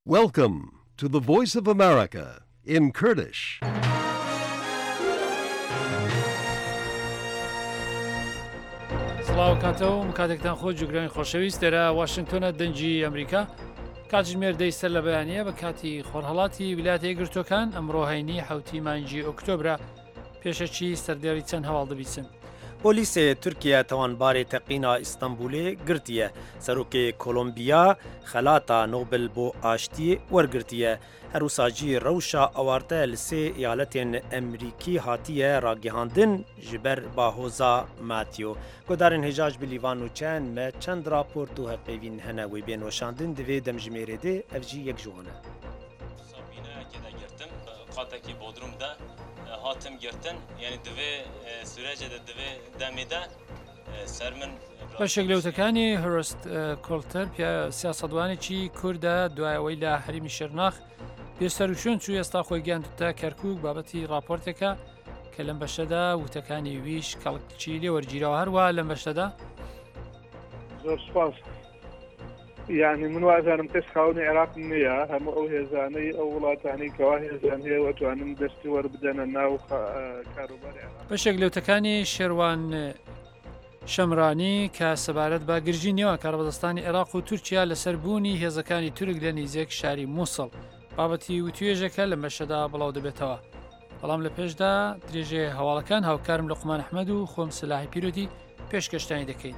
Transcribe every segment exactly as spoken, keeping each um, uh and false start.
Welcome to the Voice of America in Kurdish. سڵاو کاتەوە کاتێکتان خۆ جوگرانی خۆشەویست دەرە واشنگتۆنە دەنجی ئەمریکا کاتژمێر دەیسەر لە بەیانیە بە کاتی خۆرهەڵاتی ویلایەتە یەکگرتووەکان ئەمڕۆ هەینی حوتی مانگی ئۆکتۆبرە پێشەچی سەردێڕی چەند هەواڵ دەبیسن. پۆلیسê Tirkiye tewanbarê teqîna İstanbulê girtiye. Serokê Kolombiya xelata Nobel bo aştiyê wergirtiye. Herwisa jî rewşa awarte li sê eyaletên Emerîkî hatiye ragihandin ji ber bahoza Matthew. Guhdarên hêja bi lîvan û çend me çend raport û hevpeyvîn hene wê bên weşandin divê demjimêrê de ev jî yek ji wan e. Sabîneyekê de girtim qatekî Bodrum'da hatim girtin yani divê sürecê de divê demê de ser min بەشێک لەوتەکانی هەرست کۆلتەر سیاسەدوانێکی کووردە دوایەوەی لە هەرمی شێرناخ پێشتر و چۆن چوو ئێستا خۆی گەیاندوتە کەرکووک بابەتی راپۆرتێکە کە لەم بەشەدا وتەکانی ویش کەڵکچی لێ وەرگیرەوە هەروە لەم بەشەدا زۆر سپاس یعنی من وازانم کەس خاوەنی عێراق نییە هەموو ئەو هێزانەی ئەو وڵاتانی کەوا هێزان هەیە وەتوانن دەستی وەربدەنە ناو کاروباری عێراق. بەشێک لەوتەکانی شێروان شەمرانی کە سەبارەت بە گرژی نێوە کاربەدەستانی عێراق و تورکیا لەسەر بوونی هێزەکانی تورک لە نزیک شاری مووسڵ بابەتی وتوێژەکە لە مەشەدا بڵاو دەبێتەوە. بەڵام لە پێشدا درێژێ هەواڵەکان هاوکارم لوقمان ئەحمەد و خۆم سلاحی پیرۆدی پێشکەشتانی دەکەین.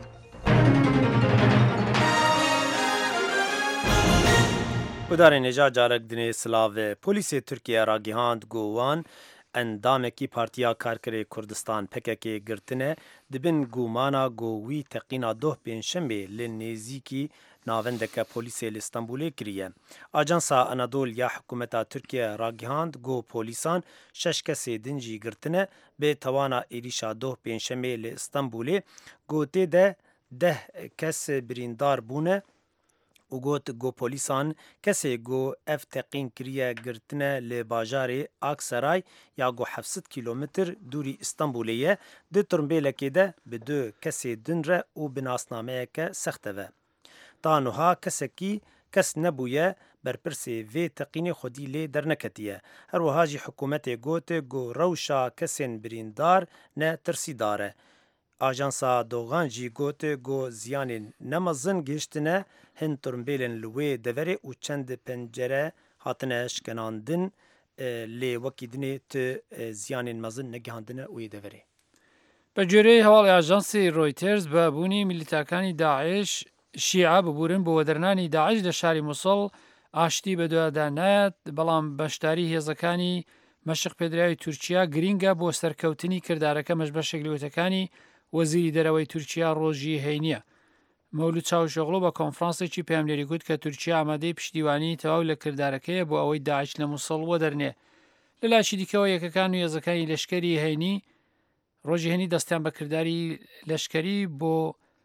Guhdarên hêja carek dinê Silavê Polîsê Tirkiye ragihand gowan endamekî Partiya Karkerê Kurdistan P K K girtine dibin gumana got wî teqîna doh pênşemê li nêzîkî navendeke polîsê li Stenbolê kiriye. Ajansa Anadolu ya hikûmeta Tirkiye ragihand got polîsan şeş kesê din jî girtine bê tewana êrişa doh pênşemê li Stenbolê gotê de deh kes birîndar bûne û got got polîsan kesê got ev teqîn kiriye girtine li bajarê Aksaray ya got hevsed kîlometr dûrî Stenbolê ye di turnbêlekê de bi du kesê din re û bi nasnameyeke sext ve. Ta niha kesekî kes nebûye berpirsê vê teqînê xwedî lê derneketiye. Her wiha jî hikûmetê gote got rewşa kesên birîndar ne tirsîdar e. Ajansa Dogan jî gote got ziyanên nemezin gihiştine hin turnbêlên li wê deverê û çend pencere hatine şkenandin lê wekî dinê tu ziyanên mezin negihandine wê deverê. بە گوێرەی هەواڵی ئاژانسی ڕۆیتێرز بە بوونی میلیتاکانی داعش شیعە ببورن بۆ وەدرنانی داعش لە شاری مووسڵ ئاشتی بەدووادا نایەت بەڵام بەشداری هێزەکانی مەشق پێدراوی تورکیا گرینگە بۆ سەرکەوتنی کردارەکە مەش بەشێک لەوتەکانی وەزیری دەرەوەی تورکیا ڕۆژی هەینیە. مەولود چاوشۆغڵۆ بە کۆنفرانسێکی پەیامنێری گوت کە تورکیا ئامادەی پشتیوانی تەواو لە کردارەکەیە بۆ ئەوەی داعش لە مووسڵ وەدەرنێ. لە لاشی دیکەوە یەکەکان و هێزەکانی لەشکەری هەینی ڕۆژی هەینی دەستیان بە کردداری لەشکەری بۆ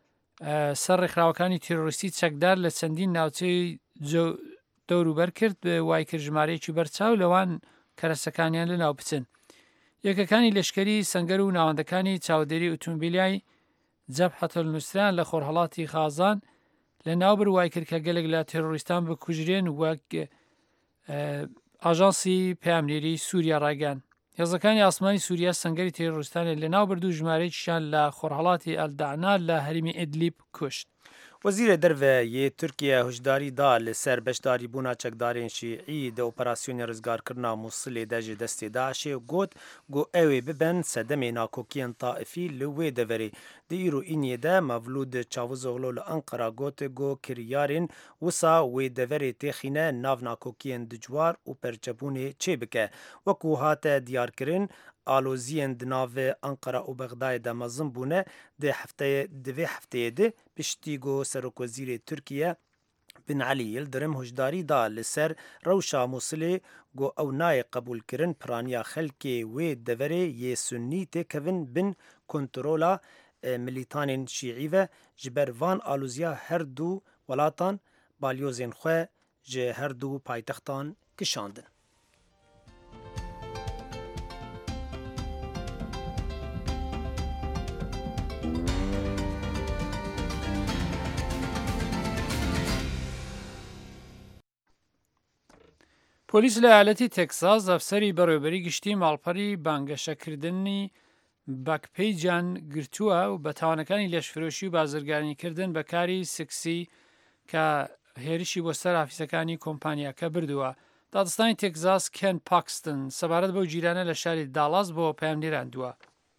سەر ڕێکخراوەکانی تیرۆریستی چەکدار لە چەندین ناوچەی دەوروبەر کرد وای کرد ژمارەیەکی بەرچاو لەوان کەرەسەکانیان لە ناو بچن. یەکەکانی لەشکەری سەنگەر و ناوەندەکانی چاودێری ئۆتۆمبیلیای جەبهەتە نووسران لە خۆرهەڵاتی خازان لە ناوبر وای کرد کە گەلێک لە تێرۆریستان بکوژرێن وەک ئاژانسی پەیامنێری سووریا ڕایگەیاند. هێزەکانی ئاسمانی سووریا سەنگەری تێرۆریستانە لە ناوبرد و ژمارەیەکیشیان لە خۆرهەڵاتی ئەلداعنا لە هەرمی ئیدلیب کوشت. Wezîrê derve yê Tirkiye hişdarî da li ser beşdarîbûna çekdarên şîî di operasyonê rizgarkirina Musilê de ji destê Daişê got got ew ê bibin sedemê nakokiyên Taifî li wê deverê. Di îrojîniyê de Mevlûd Çavuzoglu li Enqera got got kiryarên wisa wê deverê têxîne nav nakokiyên dicwar û perçebûnê çê bike. Wekû hate diyarkirin aloziyên di navê Enqera û Bexdayê de mezin bûne di hefteyê di vê hefteyê de piştî got Serokwezîrê Tirkiye Bin Elî Yildirim hişdarî da li ser rewşa Musilê got ew nayê qebûlkirin piraniya xelkê wê deverê yê Sunnî têkevin bin kontrola milîtanên şîî ve ji ber van aloziya her du welatan balyozên xwe ji her du paytextan kişandin. پۆلیس لە ئالەتی تێکساس ئەفسەری بەڕێوەبەری گشتی ماڵپەری بانگەشەکردنی باکپەیجان گرتووە و بە تاوانەکانی لەشفرۆشی و بازرگانیکردن بە کاری سکسی کە هێرشی بۆ سەر ئافیسەکانی کۆمپانیاکە بردووە. دادستانی تێکزاس کێن پاکستن سەبارەت بەو جیرانە لە شاری داڵاس بۆ پەیامنێراندووە.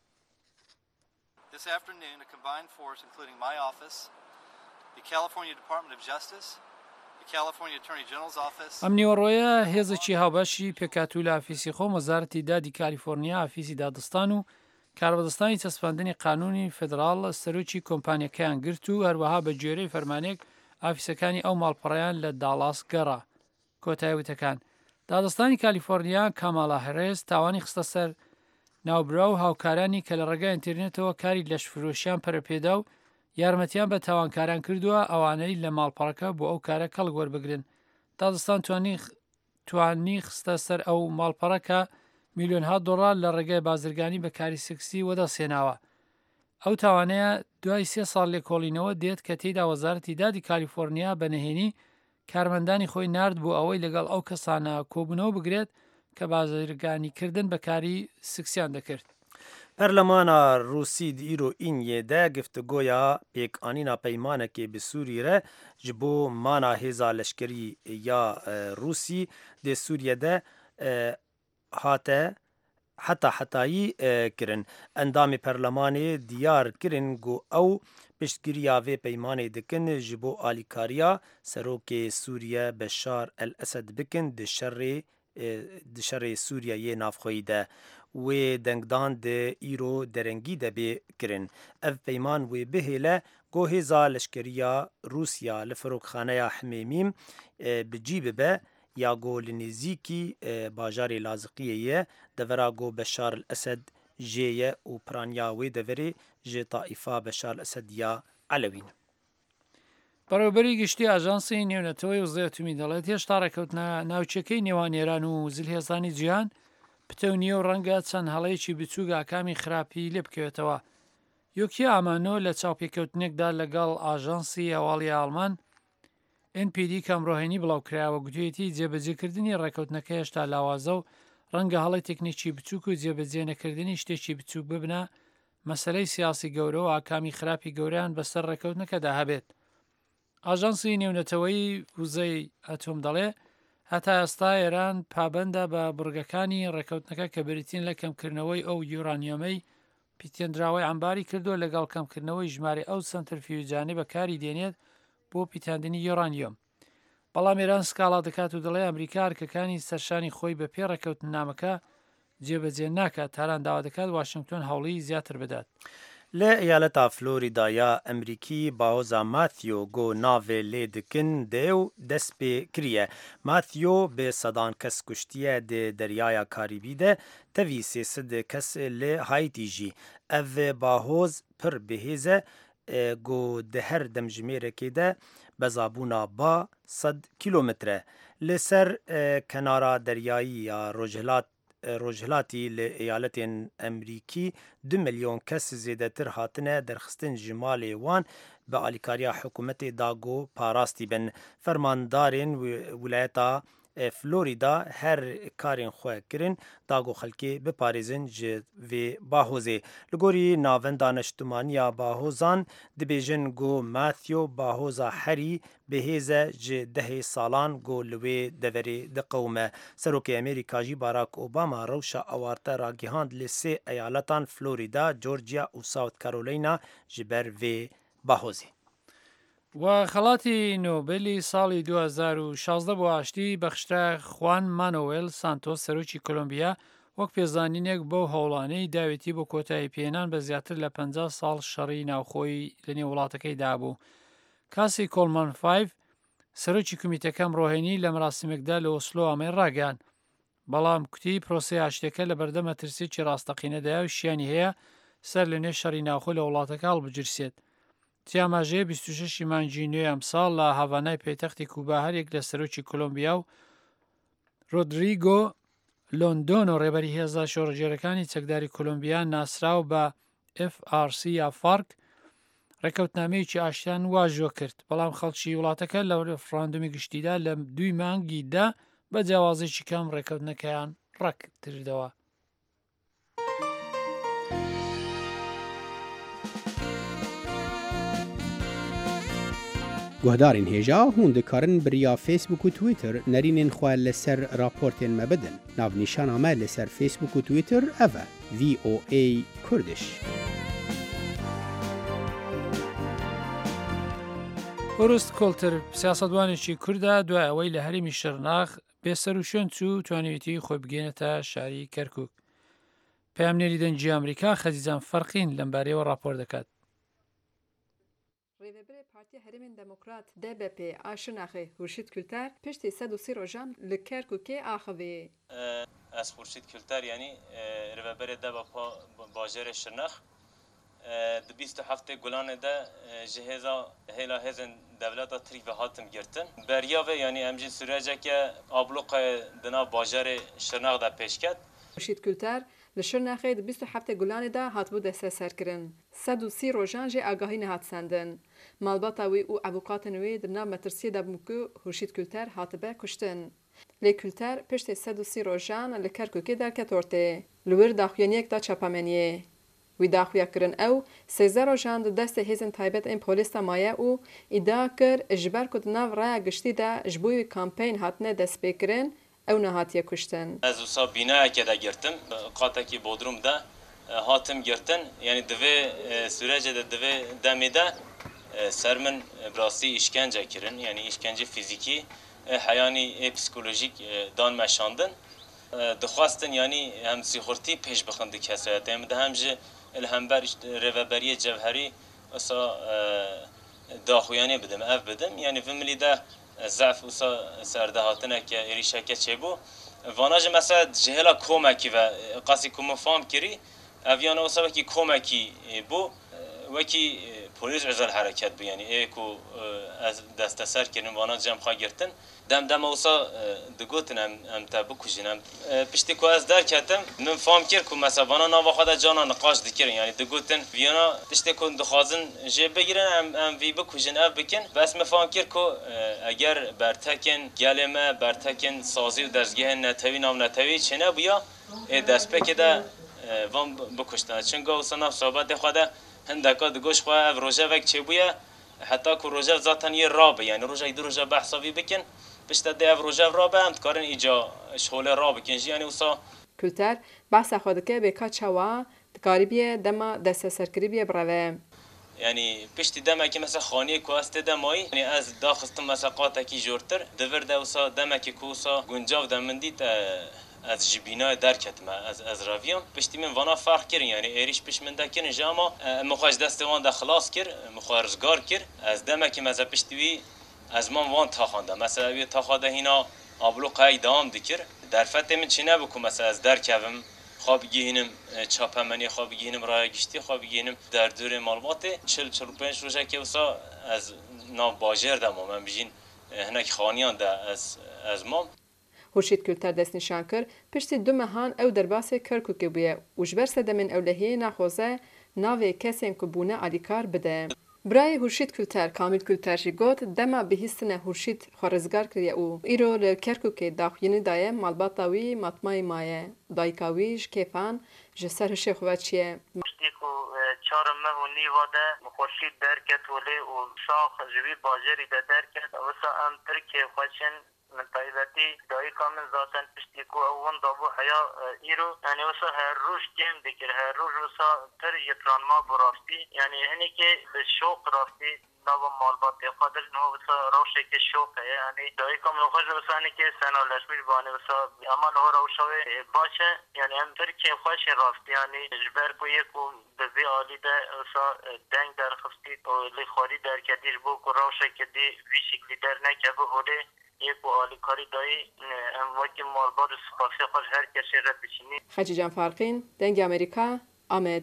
This afternoon, a combined force, including my office, the California Department of Justice, the California Attorney General's office. ئەم نیوەڕۆیە هێزێکی هاوبەشی پێکاتوو لە ئافیسی خۆم وەزارەتی دادی کالیفۆرنیا، ئافیسی دادستان و کاربەدەستانی چەسپاندنی قانونی فێدراڵ سەرۆکی کۆمپانیەکەیان گرت و هەروەها بە گوێرەی فەرمانێک ئافیسەکانی ئەو ماڵپەڕەیان لە داڵاس گەڕا. کۆتایوتەکان دادستانی کالیفۆرنیا کامالا هەرێز تاوانی خستە سەر ناوبرا و هاوکارانی کە لە ڕێگای ئینترنێتەوە کاری لەشفرۆشیان پەرەپێدا و یارمەتیان بە تاوانکاران کردووە ئەوانەی لە ماڵپەڕەکە بۆ ئەو کارە کەڵک وەربگرن. دادستان توانی خستە سەر ئەو ماڵپەڕەکە میلیۆنها دۆڵار لە ڕێگای بازرگانی بە کاری سکسی وەدەسێناوە. ئەو تاوانەیە دوای سێ ساڵ لێکۆڵینەوە دێت کە تێیدا وەزارەتی دادی کالیفۆرنیا بەنهێنی کارمەندانی خۆی نرد بۆ ئەوەی لەگەڵ ئەو کەسانە کۆبوونەوە بگرێت کە بازرگانیکردن بە کاری سکسیان دەکرد. پەرلەمانە رووسی ئیرۆ ئینیێدە گفتگۆیا پێکانینا پەیمانێکی bi Sûriyê re ji bo mana hêza leşkerî ya Rûsî dê Sûriyê de hate heta hetayî kirin. Endamê perlemanê diyar kirin ku ew piştgiriya vê peymanê dikin ji bo alîkariya serokê Sûriye Beşar el-Esed bikin di şerê di şerê Sûriyeyê navxweyî de. Wê dengdan di îro derengî de bê kirin. Ev peyman wê bihêle ku hêza leşkeriya Rûsya li firokxaneya Himêmîm bi cî bibe ya ku li nêzîkî bajarê Laziqiyê ye devera ku Beşar el-Esed jê ye û piraniya wê deverê ji taîfa Beşar el-Esed ya Elewîn. بەڕێوەبەری گشتی ئاژانسی نێونەتەوەی وزەیەتومی دەڵێت هێشتا ڕێکەوتنە ناوچەکەی نێوانێران و زلهێزانی جیهان پتە و نییە و ڕەنگە چەند هەڵەیەکی بچوو ئاکامی خراپی لێ بکەوێتەوە. یۆکی ئامانۆ لە چاوپێکەوتنێکدا لەگەڵ ئاژانسی هەواڵی ئاڵمان ئێن پی دی کەمڕۆهێنی بڵاوکرایەوە گوتوێتی جێبەجێکردنی ڕێکەوتنەکە هێشتا لاوازە و ڕەنگە هەڵی تەکنیکی بچووک و جێبەجێ نەکردنی شتێکی بچوو ببنە مەسەلەی سیاسی گەورە و ئاکامی خراپی گەوریان بەسەر ڕێکەوتنەکەدا هەبێت. ئاژانسی نێونەتەوەی وزەی ئەتۆم دەڵێ هەتا ئێستا ئێران پابەندە بە بڕگەکانی ڕێکەوتنەکە کە بریتین لە کەمکردنەوەی ئەو یۆرانیۆمەی پیتێنراوەی ئەمباری کردووە لەگەڵ کەمکردنەوەی ژمارە ئەو سەنترفیوجانەی بەکاری دێنێت بۆ پیتاندنی یۆرانیۆم. بەڵام ئێران سکاڵا دەکات و دەڵێ ئەمریکا هەرکەکانی سەرشانی خۆی بە پێ ڕێکەوتنامەکە جێبەجێ ناکات تاران داوا دەکات واشنگتن هەوڵی زیاتر بدات. لە ئەیالەتا فلۆریدایا ئەمریکی باوەزا ماتیۆ گۆ ناوێ لێ دکن دێ و دەست پێ کریە. ماتیۆ بێ سەدان کەس کوشتیە دێ دەریایە کاریبی de tevî sêsed kes li Haîtî jî. Ev bahoz pir bihêz e ku di her demjimêrekê de bezabûna ba sed kîlometre. Li ser kenara deryayî ya Rojhilat Rojhilatî li eyaletên Emerîkî du milyon kes zêdetir hatine derxistin ji malê wan bi alîkariya hikûmetê da ku parastî bin. Fermandarên wilayeta Florîda her karên xwe kirin da ku xelkê biparêzin ji vê bahozê. Li gorî navenda neştimaniya bahozan dibêjin ku Matthew bahoza herî bihêz e ji dehê salan ku li wê deverê diqewime. Serokê Amerîka jî Barack Obama rewşa ewarte ragihand li sê eyaletan Florîda, Georgia û South Carolina ji ber vê bahozê. و خەڵاتی نۆبێلی ساڵی دوو هەزار و شازدە بۆ ئاشتی بەخشرا خوان مانۆوێل سانتۆس سەرۆکی کۆلۆمبیا وەک پێزانینێک بەو هەوڵانەی داوێتی بۆ کۆتایی پێێنان بە زیاتر لە پەنجا ساڵ شەڕی ناوخۆی لە نێو وڵاتەکەی دابوو. کاسی کۆلمان فایف سەرۆکی کمیتەکەم ڕۆهێنی لە مراسمێکدا لە ئۆسلۆ ئەمەی ڕاگەان. بەڵام کوتی پرۆسی ئاشتەکە لە بەردەمە ترسێکی ڕاستەقینەدایە و شیانی هەیە سەر لە نێو شەڕی ناوخۆ لە وڵاتەکە هەڵبجرسێت. تیاماژەیە بیست و شەش مانگی نوێ ئەمساڵ لە هاڤانای پێیتەختی کوبا هەرێک لە سەرۆکی کۆلۆمبیا و ڕۆدریگۆ لۆندۆن و ڕێبەری هێزا شۆڕەجێرەکانی چەکداری کۆلۆمبیا ناسراو بە ئف ئار سی یا فارک ڕێکەوتنامەیەکی ئاشتیان واژۆ کرد. بەڵام خەڵکی وڵاتەکە لە ڕێفراندۆمی گشتیدا لە دوی مانگیدا بە جیاوازێکی کەم ڕێکەوتنەکەیان ڕەک کردەوە. گوهدارین هێژا هون دikarin biriya Facebook û Twitter nerînên xwe li ser raportên me bidin. Navnîşana me li ser Facebook û Twitter ev e V O A Kurdish. ئۆرست کۆلتر سیاسەتوانێکی کوردە دوای ئەوەی لە هەرێمی شەرناخ بێسەر و شوێن چوو توانێتی خۆی بگەێنێتە شاری کەرکووک. پامنێری دەنگی ئەمریکا خەزیزان فەرقین لەم بارەیەوە راپۆر دەکات. Rêveberê Partiya Herêmên Demokrat D B P a Şirnexê Hurşîd Kulter piştî sed û sî rojan li Kerkûkê axivê. Ez Hurşîd Kulter yanî rêveberê D B P bajarê Şirnex di bîst û heftê Gulanê de ji hêza hêla hêzên devleta Tirkiye hatin girtin. Beriya vê yanî em jî süreceke abloqayê di nav bajarê Şirnex de pêş ket. Hurşîd Kulter li Şirnexê di bîst û heftê Gulanê de hatibû desteserkirin. Sed û sî rojan jê agahî nehat sendin. Malbata wê û evokatên wê di nav metirsiyê de bûn ku Hurşîd Kulter hatibe kuştin. Lê Kulter piştî sed û sî rojan li Kerkûkê derket ortê. Li wir daxuyaniyek da çapameniyê. Wî daxuya kirin ew sêzde rojan di destê hêzên taybet ên polîs de maye û îdia kir ji ber ku di nav raya giştî de ji bo wî kampên hatine destpêkirin ew nehatiye kuştin. Ez wisa binayekê de girtim qatekî Bodrum de hatim girtin yanî divê sürecê de divê demê de ser min birastî îşkence kirin yanî îşkence fîzîkî heyanî ê psikolojîk dan meşandin. Dixwastin yanî hem sîxurtî pêş bixin di kesayetê em de hem ji li hember rêveberiyê cevherî wisa daxuyanî bidim ev bidim yanî vê milî de zef wisa serdehatineke êrîşeke çêbû. Vana jî mesela ji hêla komekî ve qasî ku min fam kirî ev yana wisa wekî komekî bû wekî polis özel hareket bû yanî ê ku ez desteser kirin vana cem xwe girtin dem dema wisa digotin em em te bikujin em piştî ku ez derketim min fam kir ku mesela vana nava xwe de cana niqaş dikirin yanî digotin vîna tiştê ku dixwazin jê bigirin em em vî bikujin ev bikin bes min fam kir ku eger bertekên gelê me bertekên sazî û dezgehên netewî nav netewî çêne bûya ê destpêkê de van bikuştin çunka wisa nav sohbetê xwe de hindeka digoş xwe ev rojevek çêbûye heta ku rojev zaten yê rabe yanî rojek du roja behsa vî bikin pişta dê ev rojev rabe em dikarin îca şolê rabikin jî yanî wisa. Kulter behsa xwe dike bêka çawa dikaribiye dema desteserkirîbiye bireve. Yani piştî demekî mesela xaniyê ku ez tê de mayî yani ez daxistim mesela qatekî jortir divir de wisa demekî ku wisa guncav de min dît ez ji bînayê derketime ez ez raviyam piştî min vana ferq kirin yani êrîş piş min de kirin ji ama min xwe ji destê wan de xilas kir min xwe rizgar kir ez demekî meze piştî wî ez man wan taxan de mesela wê taxa de hîna abloqayek dewam dikir derfetê min çi nebû ku mesela ez derkevim xwe bigihînim çapemenê xwe bigihînim raya giştî xwe bigihînim derdorê malbatê çil çil pênc rojekê wisa ez nav bajêr de mam em bijîn hinek xaniyan de ez ez mam. Hurşîd Kulter destnîşan kir piştî du mehan ew derbasê Kerkûkê bûye û ji ber sedemên ewlehiyê naxwaze navê kesên ku bûne alîkar bide. Birayê Hurşîd Kulter Kamîl Kulter jî got dema bihîstinê Hurşîd xwe rizgar kiriye û îro li Kerkûkê daxuyînî daye malbata wî matmayê maye. Dayika wî ji kêfan ji ser hişê xwe çiye. Çarım me û nîva de Hurşîd derket welê û şax ji wî bajarî de derket wisa em Tirkiye xweçin min taybetî dayika min zaten piştî ku ew wan dabû heya îro yani wisa her roj kêm dikir her roj wisa tir yitranma bi rastî yani hinekê bi şoq rastî nava malbatê xwe dir niha wisa rewşekê şoq heye yani dayika min xwe ji wisa hinekê senaleşmî banê wisa ama niha rewşa wê baş e yani em Tirkiye xweşê rastî yani ji ber ku yek û di vê alî de wisa deng derxistî û lê xwarî derketî ji bo ku rewşekê dî vî şeklî dernekeve holê یک و آلیکاری دایی ام وقتی مالبار سپاسی خوش هر کسی را بچینی. خجی جان فارقین دنگ امریکا آمد.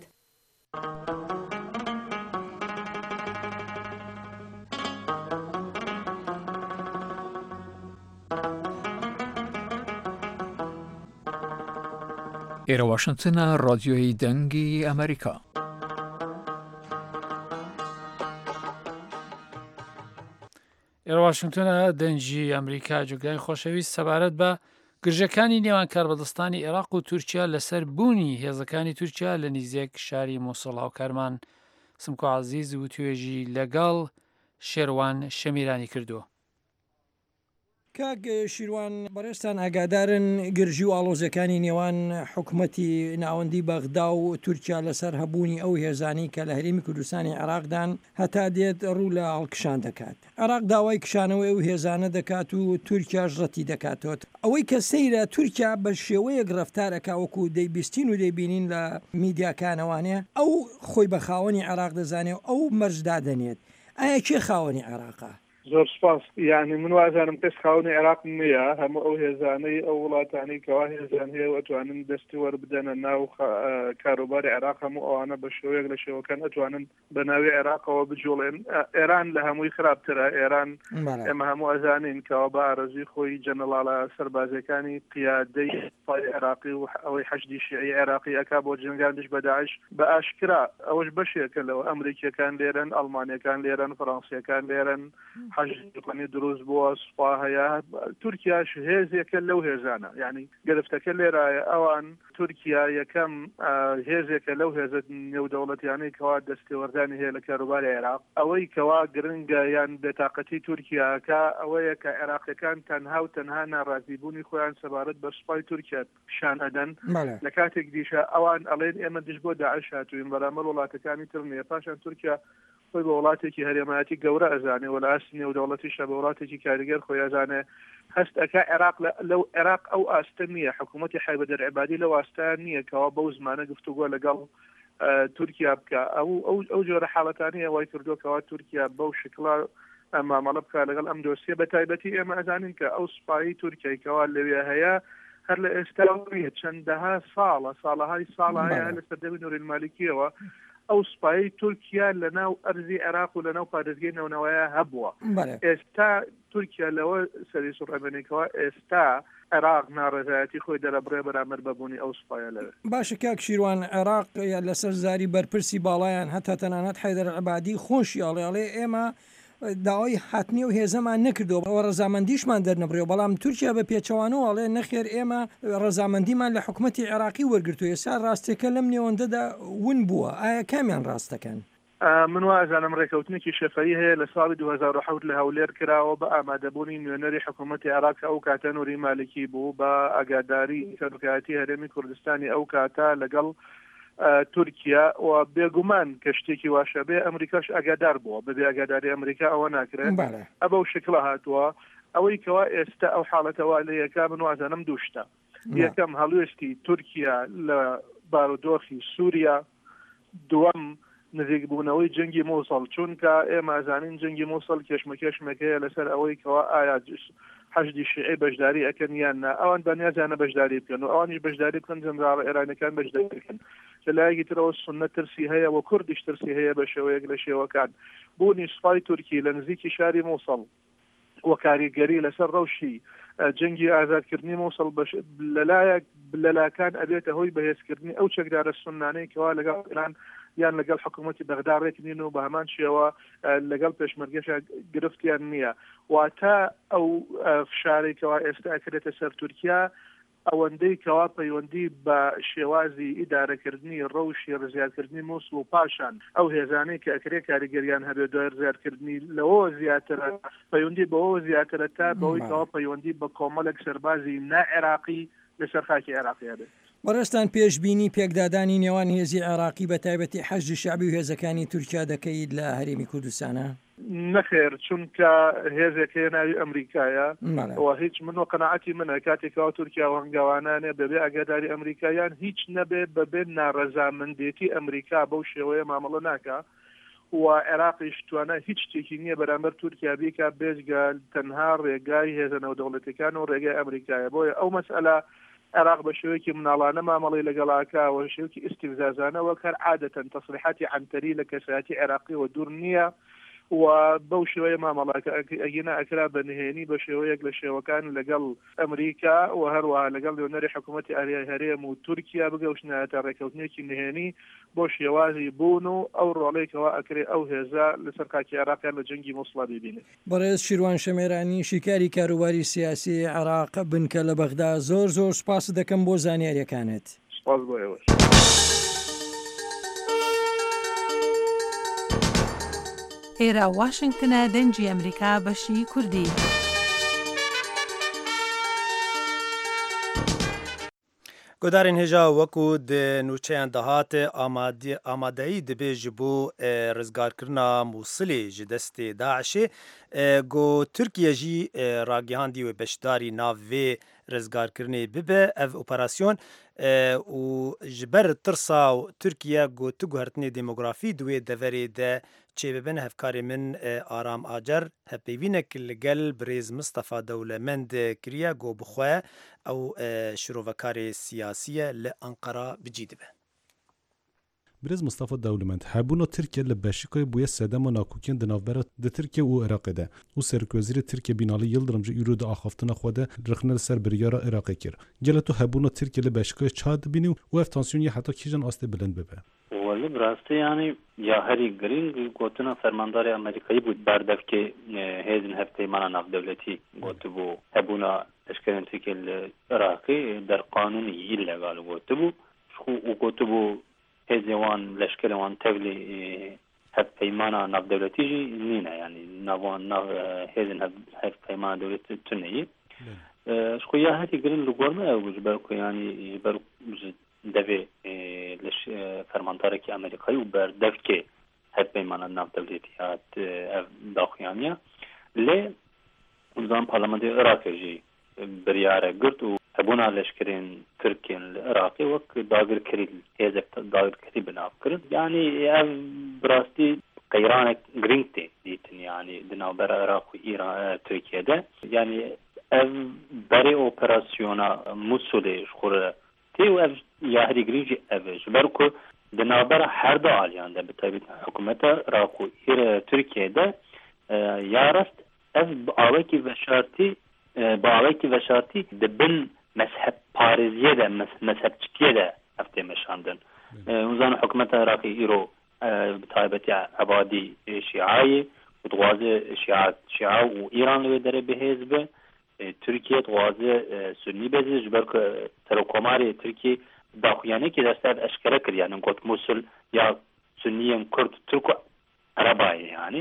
ئێرە واشنگتنە ڕادیۆی دەنگی ئەمریکا. ئێرە واشنگتۆنە دەنجی ئەمریکا جوگای خۆشەویست سەبارەت بە گرژەکانی نێوان کاربەدەستانی عێراق و تورکیا لەسەر بوونی هێزەکانی تورکیا لە نزیک شاری مۆسڵ هاوکارمان سمکۆ عەزیز و توێژی لەگەڵ شێروان شەمیرانی کردووە. کاک شیروان بەڕێستان ئاگادارن گرژی و ئاڵۆزەکانی نێوان حکوومەتی ناوەندی بەغدا و تورکیا لەسەر هەبوونی ئەو هێزانی کە لە هەرێمی کوردستانی عێراقدان هەتا دێت ڕوو لە هەڵکشان دەکات. عێراق داوای کشانەوەی ئەو هێزانە دەکات و تورکیاش ڕەتی دەکاتەوە. ئەوەی کە سەیرە تورکیا بە شێوەیەک ڕەفتارەکە وەکو دەیبیستین و دەیبینین لە میدیاکانەوانەیە ئەو خۆی بە خاوەنی عێراق دەزانێت ئەو مەرجدا دەنێت. ئایا کێ خاوەنی عێراقا؟ زۆر سپاس. یعنی من وازانم کەس خاوەنی عێراق نییە، هەموو ئەو هێزانەی ئەو وڵاتانی کەوا هێزان هەیە ئەتوانن دەستی وەربدەنە ناو کاروباری عێراق، هەموو ئەوانە بە شێوەیەک لە شێوەکان ئەتوانن بە ناوی عێراقەوە بجوڵێن. ئێران لە هەمووی خراپترە. ئێران ئێمە هەموو ئەزانین کەوا بە ئارەزوی خۆی جەنەڵاڵە سەربازەکانی قیادەی سوپای عێراقی و ئەوەی حەشدی شیعی عێراقی ئەکا بۆ جنگاندش بە داعش بە ئاشکرا. ئەوەش بەشێکە لەوە. ئەمریکیەکان لێرن، ئەڵمانیەکان لێرن، فەڕەنسیەکان لێرن، حەجی دروست بووە، سوپا هەیە. تورکیاش هێزێکە لەو هێزانە، یعنی گرفتەکە لێرایە. ئەوان تورکیا یەکەم هێزێکە لەو هێزە نێودەوڵەتیانەی کەوا دەستێوەردانی هەیە لە کاروباری عێراق. ئەوەی کەوا گرنگە یان بێتاقەتی تورکیاکە ئەوەیە کە عێراقیەکان تەنها و تەنها ناڕازیبوونی خۆیان سەبارەت بە سوپای تورکیا پیشان ئەدەن. لە کاتێک دیشە ئەوان ئەڵێن ئێمە دش بۆ داعش هاتووین، بەرامبەر وڵاتەکانی تر نییە. پاشان تورکیا خۆی بە وڵاتێکی هەرێمایەتی گەورە ئەزانێ و لە ئاستی نێودەوڵەتیشە بە وڵاتێکی کاریگەر خۆی ئەزانێ. هەست ئەکا عێراق لەو عێراق ئەو ئاستە نییە، حکوومەتی حایبەدەر عیبادی لەو ئاستەیان نییە کەوا بەو زمانە گفتوگۆ لەگەڵ تورکیا بکە. ئەو ئەو جۆرە حاڵەتانی ئەوەی کردوکەوە تورکیا بەو شکڵە مامەڵە بکە لەگەڵ ئەم دۆسیە. بە تایبەتی ئێمە ئەزانین کە ئەو سوپایی تورکیای کەوا لەوێ هەیە هەر لە ئێستا چەندەها ساڵە ساڵەهای ساڵە هەیە لە سەردەمی نوورالمالیکیەوە ئەو سوپایی تورکیا لە ناو ئەرزی عێراق و لە ناو پارێزگای نەونەوەیە هەبووە. ئێستا تورکیا لەوە سەری سوڕەبێنێکەوە ئێستا عێراق ناڕێزایەتی خۆی دەرەبڕێ بەرامبەر بەبوونی ئەو سوپایە لەوێ. باشە کاک شیروان، عێراق لەسەر زاری بەرپرسی باڵایان هەتا تەنانەت حەیدەر عیبادی خۆشی ئاڵێڵێ ئێمە داوای هاتنی و هێزەمان نەکردەوە، ئەوە ڕەزامەندیشمان دەرنەبرێەوە. بەڵام تورکیا بە پێچەوانەوە ئەڵێ نەخێر ئێمە ڕەزامەندیمان لە حکوومەتی عێراقی وەرگرتووە. ئێستا ڕاستیەکە لەم نێوەندەدا ون بووە. ئایا کامیان ڕاستەکەن؟ من وازانم ڕێکەوتنێکی شەفەی هەیە لە ساڵی دوو هەزار و حەوت لە هەولێر کراوە بە ئامادەبوونی نوێنەری حکوومەتی عێراق ئەو کاتە نووری مالکی بوو بە ئاگاداری سەرۆکایەتی هەرێمی کوردستانی ئەو کاتە لەگەڵ تورکیا و بێگومان کە شتێکی واشە بێ ئەمریکاش ئاگادار بووە. بەبێ ئاگاداری ئەمریکا ئەوە ناکرێت. ئەبە و شکڵە هاتووە. ئەوەی کەوا ئێستا ئەو حاڵەتەوە لە یەکا من وازانم دووشتە. یەکەم هەڵوێستی تورکیا لە بارودۆخی سووریا، دووەم نزیک بوونەوەی جەنگی مۆسڵ، چونکە ئێمە ئازانین جەنگی مۆسڵ کێشمەکێشمەکەیە لەسەر ئەوەی کەوا ئایا حەشدی شیعی بەشداری ئەکەن یان نا. ئەوان بەنیازانە بەشداری بکەن و ئەوانیش بەشداری بکەن جەنرال ئێرانەکان بەشداری بکەن. لە لایەکی ترەوە سوننە ترسی هەیە و کوردیش ترسی هەیە بە شێوەیەک لە شێوەکان. بوونی سوپای تورکی لە نزیکی شاری مۆسڵ و کاریگەری لەسەر ڕەوشی جەنگی ئازادکردنی مۆسڵ لەلایەک لەلاکان ئەبێتە هۆی بەهێزکردنی ئەو چەکدارە سوننانەی کەوا لەگەڵ ئێران یان لەگەڵ حکوومەتی بەغدا ڕێکنین و بە هەمان شێوە لەگەڵ پێشمەرگەشە گرفتیان نییە. واتە ئەو فشارێکەوە ئێستا ئەکرێتە سەر تورکیا ئەوەندەی کەوا پەیوەندی بە شێوازی ئیدارەکردنی ڕەوشی ڕزیارکردنی مۆسڵ و پاشان ئەو هێزانەی کە ئەکرێ کاریگەریان هەبێت دوای ڕزیارکردنی لەوە زیاترە، پەیوەندی بەوە زیاترە تا بەوەی کەوا پەیوەندی بە کۆمەڵێک سەربازی نائێراقی لەسەر خاکی عێراقی هەبێت. بەڕێستان پێشبینی پێکدادانی نێوان هێزی عێراقی بە تایبەتی حەشدی شەعبی و هێزەکانی تورکیا دەکەیت لە هەرێمی کوردستانە؟ نەخێر، چونکە هێزێکەیە ناوی ئەمریکایە و هیچ من و قەناعەتی منە کاتێکەوە تورکیا و هەنگاوانانێ بەبێ ئاگاداری ئەمریکایان هیچ نەبێ بەبێ ناڕەزامەندێتی ئەمریکا بەو شێوەیە مامەڵە ناکە و عێراقیش توانە هیچ شتێکی نییە بەرامبەر تورکیا بیکە بێجگە تەنها ڕێگای هێزە نێودەوڵەتیەکان و ڕێگای ئەمریکایە. بۆیە ئەو مەسئلە عێراق بە شێوەیەکی مناڵانە مامەڵی لەگەڵاکە و شێوەیەکی ئیستیفزازانەوە کار عادەتەن تەسریحاتی عنتەری لە کەسایەتی عێراقی و دوور نییە و بەو شێوەیە مامەڵاکە ئەگینا ئەکرا بە نهێنی بە شێوەیەک لە شێوەکان لەگەڵ ئەمریکا و هەروەها لەگەڵ لێنەری حکوومەتی ئاریای هەرێم و تورکیا بگەوشنایەتە ڕێکەوتنێکی نهێنی بۆ شێوازی بوون و ئەو ڕۆڵێکەوە ئەکرێ ئەو هێزە لەسەر خاکی عێراقیان لە جەنگی موسڵا ببینێت. بەڕێز شیروان شەمێرانی شیکاری کاروباری سیاسی عێراق بنکە لە بەغدا زۆر زۆر سپاس دەکەم بۆ زانیاریەکانت. سپاس بۆ ئێوە. ئێرە واشنگتنە دەنجی ئەمریکا بەشی کوردی. گۆدارên hêja wekû di nûçeyan dehate amadeyî dibe ji bo rizgarkirina Mosilê ji destê Daişê got Tirkiye jî ragihandiye wê beşdarî nav vê rizgarkirinê bibe ev operasyon û ji ber tirsa Tirkiye got tu guhertinê demografî di wê deverê de çêbibin hevkarê min Aram Acar hevpeyvînek li gel birêz Mistefa Dewlemend kiriye got bixwe ew şirovekarê siyasî ye li Enqera bicî dibe. Birêz Mistefa Dewlemend hebûna Tirkiye li Beşikayê bûye sedema nakokiyên di navbera di Tirkiye û Iraqê de û Serokvezîrê Tirkiye Binalî Yıldırım ji îro di axaftina xwe de rixne li ser biryara Iraqê kir. Gele tu hebûna Tirkiye li Beşikayê çawa dibînî û ev tansiyonê heta kîjan astê bilind bibe? Weli bi rastî yanî ya herî girîng gotina fermandarê Amerîkayî bû berdevkê hêzin hevpeymana navdewletî gotibû hebûna leşkerên Tirkiye li Iraqê derqanûnî illegal gotibû û gotibû hêzê wan leşkerê wan tevlî hevpeymana navdewletî jî nîne yanî navan nav hêzin hevpeymana dewletî tuneyî ji xwe ya herî girîng li gor me ew ji ber ku yanî ji ber devê fermantarekî Amerîkayî û berdevkê hevpeymana navdewletî hat ev daxuyaniya lê zan parlamentê Iraqê jî biryare girt û hebûna leşkerên Tirkiyên li Iraqê wek dagirkerî hêzek dagirkerî binav kirin. Yanî ev bi rastî qeyranek girîng tê dîtin yanî di navbera Iraq û Îran Tirkiye'de. Yanî ev berê operasyona Musulê ji xwe re tê û ev ya herî girîng jî ev e ji ber ku di navbera her du aliyan de bi taybet hikûmeta Iraq û Tirkiye'de ya rast ev bi awekî veşartî bi awekî veşartî dibin mezhep parêziye de mezhepçikiye de ev tê meşandin. Uzan hikûmeta Iraqî îro bi taybetî ebadî Şiayê û dixwaze Şia û Îran li wê derê bihêz be. Tirkiye dixwaze Sunnî bezî ji ber ku Serokkomarê Tirkiye daxuyanekî dest ev eşkere kir yani got Musul ya Sunniyên Kurd Türk û Erebayê yanî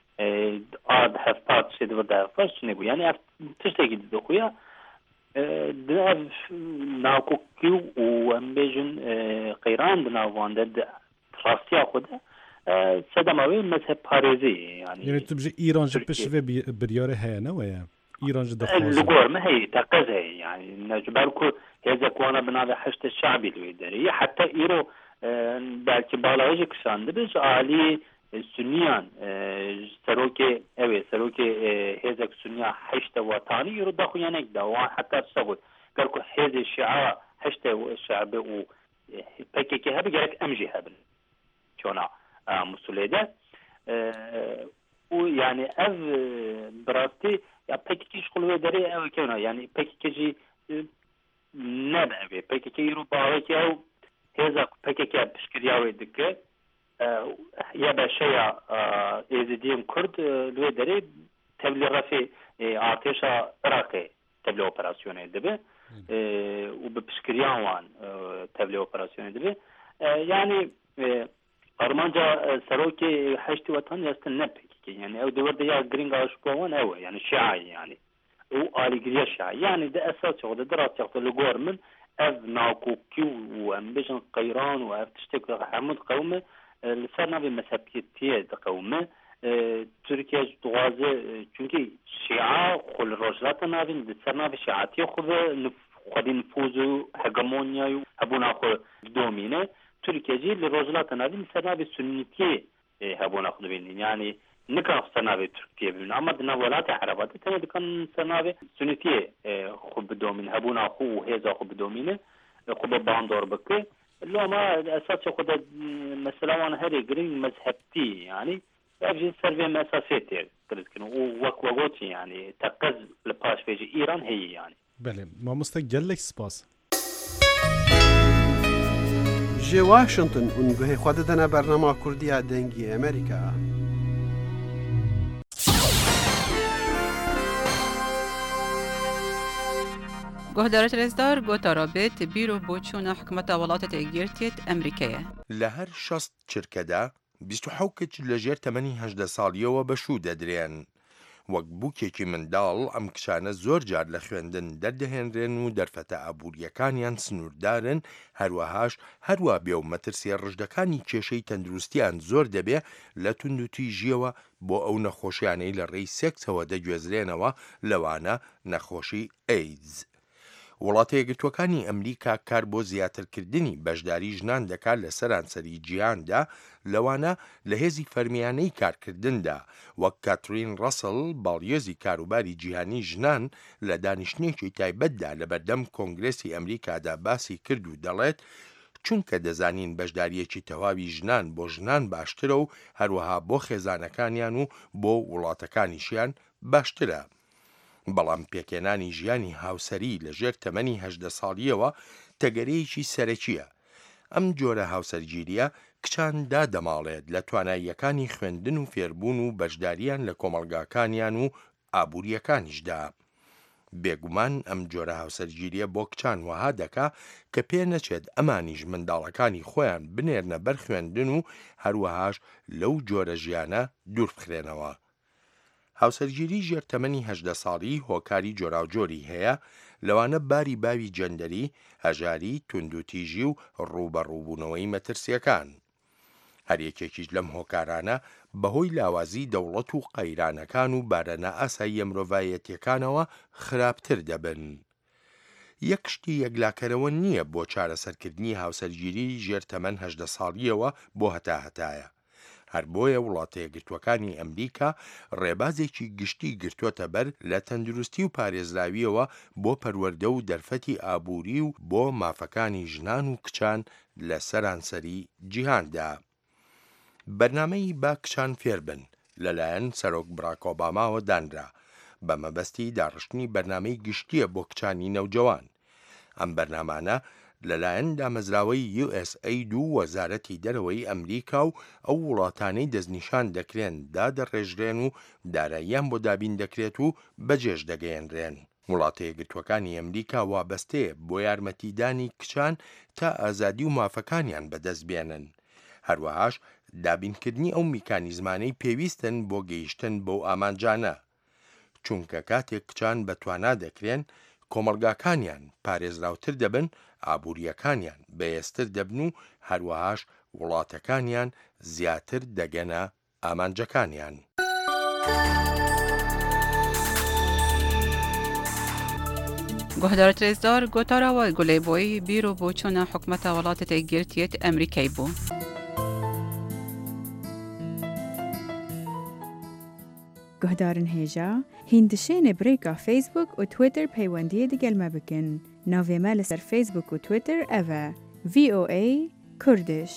ad hevpat şê divir de hevpat çinê bû yani ev tiştekî dixuya di ev nakokî û em bêjin qeyran di nav wan de di rastiya xwe de sedema wê mezhep parêzî yani. Yani tu bijî Îran ji piş vê biryarê heye ne weye? İran ji dixwaze. Li gor me heye teqez heye yani ji ber ku hêzek wana bi navê Heştê Şeabî li wê derê heta îro belkî balawê jî kişand dibe ji aliyê Sunniyan serokê ew ê serokê hêzek Sunniya Heştê Wetanî îro daxuyanek da wan heta tişta got ger ku hêzê Şia Heştê Şeabî û P K K hebe gerek em jî hebin çona Musulê de û yani ev bi rastî ya P K K ji xwe li wê derê ew kevna yani P K K jî nebe ev ê P K K îro bawekî ew hêza P K K piştgiriya wê dike ya beşeya êzidiyên Kurd li wê derê tevlî refê artêşa Iraqê tevlî operasyonê dibe û bi piştgiriyan wan tevlî operasyonê dibe yani armanca serokê Heştê Wetanî estin ne P K K yani ew di wir de ya girîng a ji bo wan ew e yani Şiayê yani û alîgiriya Şiayê yani di esasê xwe de di rastî xwe li gor min ev nakokî û em bêjin qeyran û ev tiştek hemû diqewme li ser navê mezhepiyetiyê diqewme. Tirkiye ji dixwaze çünkü Şia xwe li rojhilata navîn di ser navê şiatiyê xwe ve xwedî nüfûz û hegemonyayê û hebûna xwe didomîne. Tirkiye jî li rojhilata navîn li ser navê sunnîtiyê hebûna xwe dibînin yani nikan ser navê Tirkiye bibînin ama di nav welatê Erebê de tenê dikan ser navê sunnîtiyê xwe bidomînin hebûna xwe û hêza xwe bidomîne xwe bi bandor bike. Lo ama esasê xwe de mesela wan herê girîng mezheptî yani يجي سرفي مسافات كرتكن ووك وقوتي يعني تقز لباش في إيران هي يعني بله ما مستقل لك سپاس جي واشنطن اونگوه خود دنا برنامه کردی دنگی امریکا گهدارت رزدار گوتا رابط بیرو بوچون حکمت ولات تگیرتیت امریکیه لهر شست چرکده بیست و حوکت لجر تمنی هجده سالیه و بشو دادرین وەک بووکێکی منداڵ ئەم کچانە زۆر جار لە خوێندن دەردەهێنرێن و دەرفەتە ئابوووریەکانیان سنووردارن هەروەهاش هەروە بێ و مەترسیە ڕژدەکانی کێشەی تەندروستیان زۆر دەبێ لە توندوتی ژیەوە بۆ ئەو نەخۆشیانەی لە ڕێی سێکسەوە دەگوێزرێنەوە لەوانە نەخۆشی ئەیدز. وڵاتە یەکگرتووەکانی ئەمریکا کار بۆ زیاترکردنی بەشداری ژنان دەکات لە سەرانسەری جیهاندا لەوانە لە هێزی فەرمیانەی کارکردندا وەک کاترین ڕەسڵ باڵیۆزی کاروباری جیهانی ژنان لە دانیشتنێکی تایبەتدا لە بەردەم کۆنگرێسی ئەمریکادا باسی کرد و دەڵێت چونکە دەزانین بەشداریەکی تەواوی ژنان بۆ ژنان باشترە و هەروەها بۆ خێزانەکانیان و بۆ وڵاتەکانیشیان باشترە. بەڵام پێکێنانی ژیانی هاوسەری لە ژێر تەمەنی هەژدە ساڵیەوە تەگەرەیەکی سەرەکیە. ئەم جۆرە هاوسەرگیریە کچان دادەماڵێت لە تواناییەکانی خوێندن و فێربوون و بەشداریان لە کۆمەڵگاکانیان و ئابوووریەکانیشدا. بێگومان ئەم جۆرە هاوسەرگیریە بۆ کچان وەها دەکا کە پێ نەچێت ئەمانیش منداڵەکانی خۆیان بنێرنە بەر خوێندن و هەروەهاش لەو جۆرە ژیانە دوور بخرێنەوە. هاوسەرگیری ژێرتەمەنی هەژدە ساڵی هۆکاری جۆراوجۆری هەیە لەوانە باری باوی جەندەری، هەژاری، توندوتیژی و ڕووبەڕووبوونەوەی مەترسیەکان. هەریەکێکیش لەم هۆکارانە بەهۆی لاوازی دەوڵەت و قەیرانەکان و بارەنە ئاسایی مرۆڤایەتیەکانەوە خراپتر دەبن. یەک شتی یەکلاکەرەوە نییە بۆ چارەسەرکردنی هاوسەرگیری ژێرتەمەن هەژدە ساڵیەوە بۆ هەتا هەتایە. هەر بۆیە وڵاتە یەکگرتووەکانی ئەمریکا ڕێبازێکی گشتی گرتوۆتە بەر لە تەندروستی و پارێزراویەوە بۆ پەروەردە و دەرفەتی ئابووری و بۆ مافەکانی ژنان و کچان لە سەرانسەری جیهاندا. بەرنامەی با کچان فێر بن لەلایەن سەرۆک براک ئۆباماوە دانرا بە مەبەستی داڕشتنی بەرنامەی گشتیە بۆ کچانی نەوجەوان. ئەم بەرنامانە لەلایەن دامەزراوەی یو ئێس ئەید و وەزارەتی دەرەوەی ئەمریکا و ئەو وڵاتانەی دەستنیشان دەکرێن دادەڕێژرێن و داراییان بۆ دابین دەکرێت و بەجێش دەگەیەنرێن. وڵاتە یەکگرتووەکانی ئەمریکا وابەستەیە بۆ یارمەتیدانی کچان تا ئازادی و مافەکانیان بەدەست بێنن. هەروەهاش دابینکردنی ئەو میکانیزمانەی پێویستن بۆ گەیشتن بەو ئامانجانە. چونکە کاتێک کچان بەتوانا دەکرێن کۆمەڵگاکانیان پارێزراوتر دەبن، ئابووریەکانیان بەهێزتر دەبن و هەروەهاش وڵاتەکانیان زیاتر دەگەنە ئامانجەکانیان. گهدارت رزدار گوتارا و گلی بوی بیرو بوچون حکمت ولات تگیرتیت امریکای بو. گهدارن هیجا هندشین بریکا فیسبوک و تویتر پیوندی دیگل ما بکن. ناوی ما لسر فیسبوک و تویتر اوه وی او ای کردش.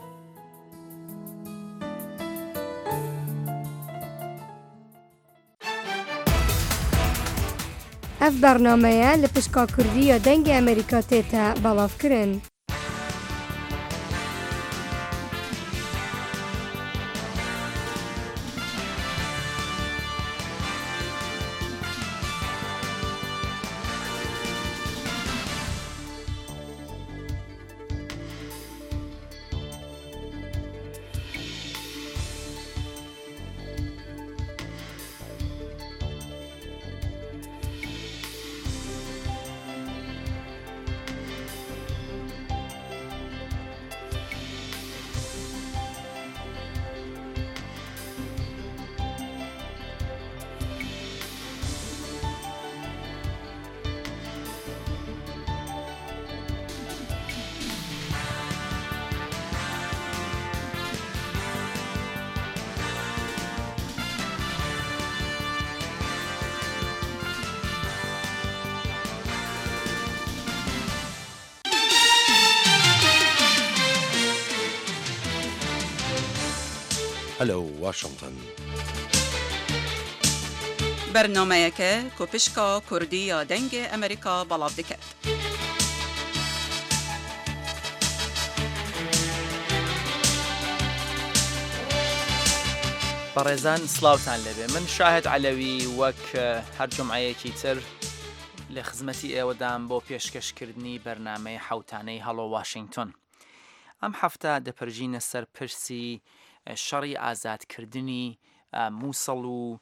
اف برنامه لپشکا کردی یا دنگ امریکا تیتا بلاف کرن. هەلو واشنگتن. بەرنمەیەکە کۆپشکا کوردی یا دەنگی ئەمریکا بەڵاو دەکات. بەڕێزان سلااوتان لەبێ، من شاهد علەوی وەک هەر جمعەیەکی تر لە خزمەتی ئێوەدام بۆ پێشکەشکردنی بەرنامەی حوتانەی هەڵۆ واشنگتن. ئەم هەفتە دەپەرژینە سەر پرسی شەڕی ئازادکردنی مووسڵ و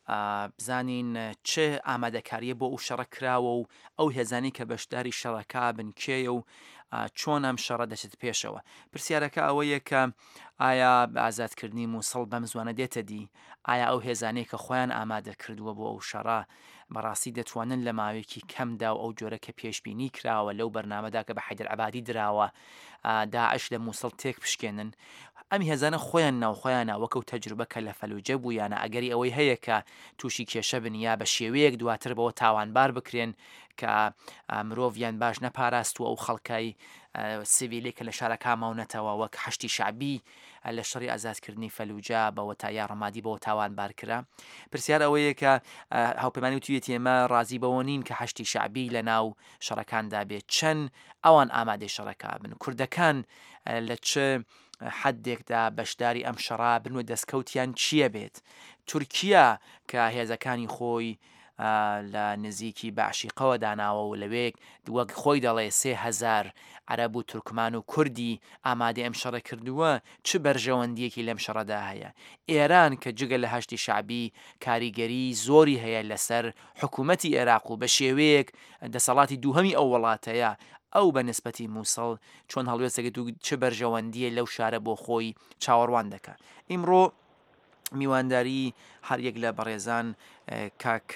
بزانین چه ئامادەکاریە بۆ ئەو شەڕە کراوە و ئەو هێزانی کە بەشداری شەڕەکە بنکێیە و چۆن ئەم شەڕە دەچێت پێشەوە. پرسیارەکە ئەوەیە کە ئایا ئازادکردنی مووسڵ بەم زوانە دێتە دی؟ ئایا ئەو هێزانەی کە خۆیان ئامادە کردووە بۆ ئەو شەڕە بەڕاستی دەتوانن لە ماوەیەکی کەمدا و ئەو جۆرە کە پێشبینی کراوە لەو بەرنامەدا کە بە حەیدەر عەبادی دراوە داعش لە مووسڵ تێک بشکێنن؟ ئەمی هێزانە خۆیان ناوخۆیانە وەکەو تەجروبە کە لە فەلوجە بوویانە ئەگەری ئەوەی هەیە کە تووشی کێشە بنیا بە شێوەیەک دواتر بەوە تاوانبار بکرێن کە مرۆڤیان باش نەپاراستووە ئەو خەڵکای سیڤیلی کە لە شارەکە ماونەتەوە وەک حەشتی شعبی لە شەڕی ئازادکردنی فەلوجە بەوە تا یا ڕەمادی بەوە تاوانبار کرا. پرسیار ئەوەیە کە هاوپەیمانی وتوێتی ئێمە ڕازی بەوە نین کە حەشتی شعبی لە ناو شەڕەکاندا بێت، چەند ئەوان ئامادەی شەڕەکە بن، کوردەکان لە چه حدێکدا بەشداری ئەم شەڕا بنوە دەستکەوتیان چییە بێت؟ تورکیا کە هێزەکانی خۆی لە نزیکی بەعشیقەوە داناوە و لەوێک وەک خۆی دەڵێ سێ هەزار عەرەب و تورکمان و کوردی ئامادە ئەم شەڕە کردووە، چ بەرژەوەندیەکی لەم شەڕەدا هەیە؟ ئێران کە جگە لە هەشتی شعبی کاریگەری زۆری هەیە لەسەر حکوومەتی عێراق و بە شێوەیەک دەسەڵاتی دووهەمی ئەو وڵاتەیە، ئەو بە نسبەتی مووسڵ چۆن هەڵوێستەکەت و چه بەرژەوەندیە لەو شارە بۆ خۆی چاوەڕوان دەکات. ئیمڕۆ میوانداری هەریەک لە بەڕێزان کاک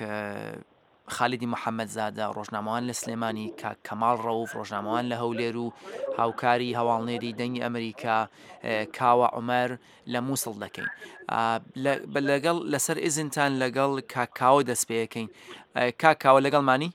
خالیدی محەممەدزادە ڕۆژنامەوان لە سلێمانی، کاک کەماڵ ڕەوف ڕۆژنامەوان لە هەولێر و هاوکاری هەواڵنێری دەنگی ئەمریکا کاوە عومەر لە مووسڵ دەکەین. لەگەڵ لەسەر ئیزنتان لەگەڵ کاکاوە دەست پێەکەین. کاکاوە لەگەڵمانی؟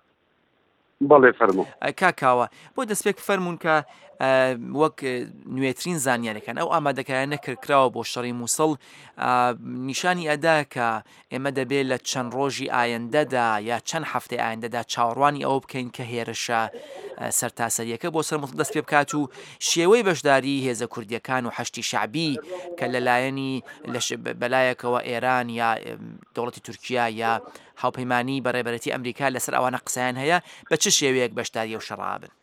بەڵێ فەرموو. کاکاوە بۆ دەستپێک فەرمونون کە وەک نوێترین زانیاریەکان ئەو ئامادەکارانە نەکردکراوە بۆ شەڕی مووسڵ نیشانی ئەدا کە ئێمە دەبێت لە چەند ڕۆژی ئایندەدا یا چەند هەفتەی ئایندەدا چاوەڕوانی ئەوە بکەین کە هێرشە سەرتاسەریەکە بۆ سەر مووسڵ دەست پێ بکات و شێوەی بەشداری هێزە کوردیەکان و حەشتی شعبی کە لەلایەنی بەلایەکەوە ئێران یا دەوڵەتی تورکیا یا هاوپەیمانی بەڕێبەرەتی ئەمریکا لەسەر ئەوانە قسەیان هەیە بە چ شێوەیەک بەشداری ئەو شەڕا بن؟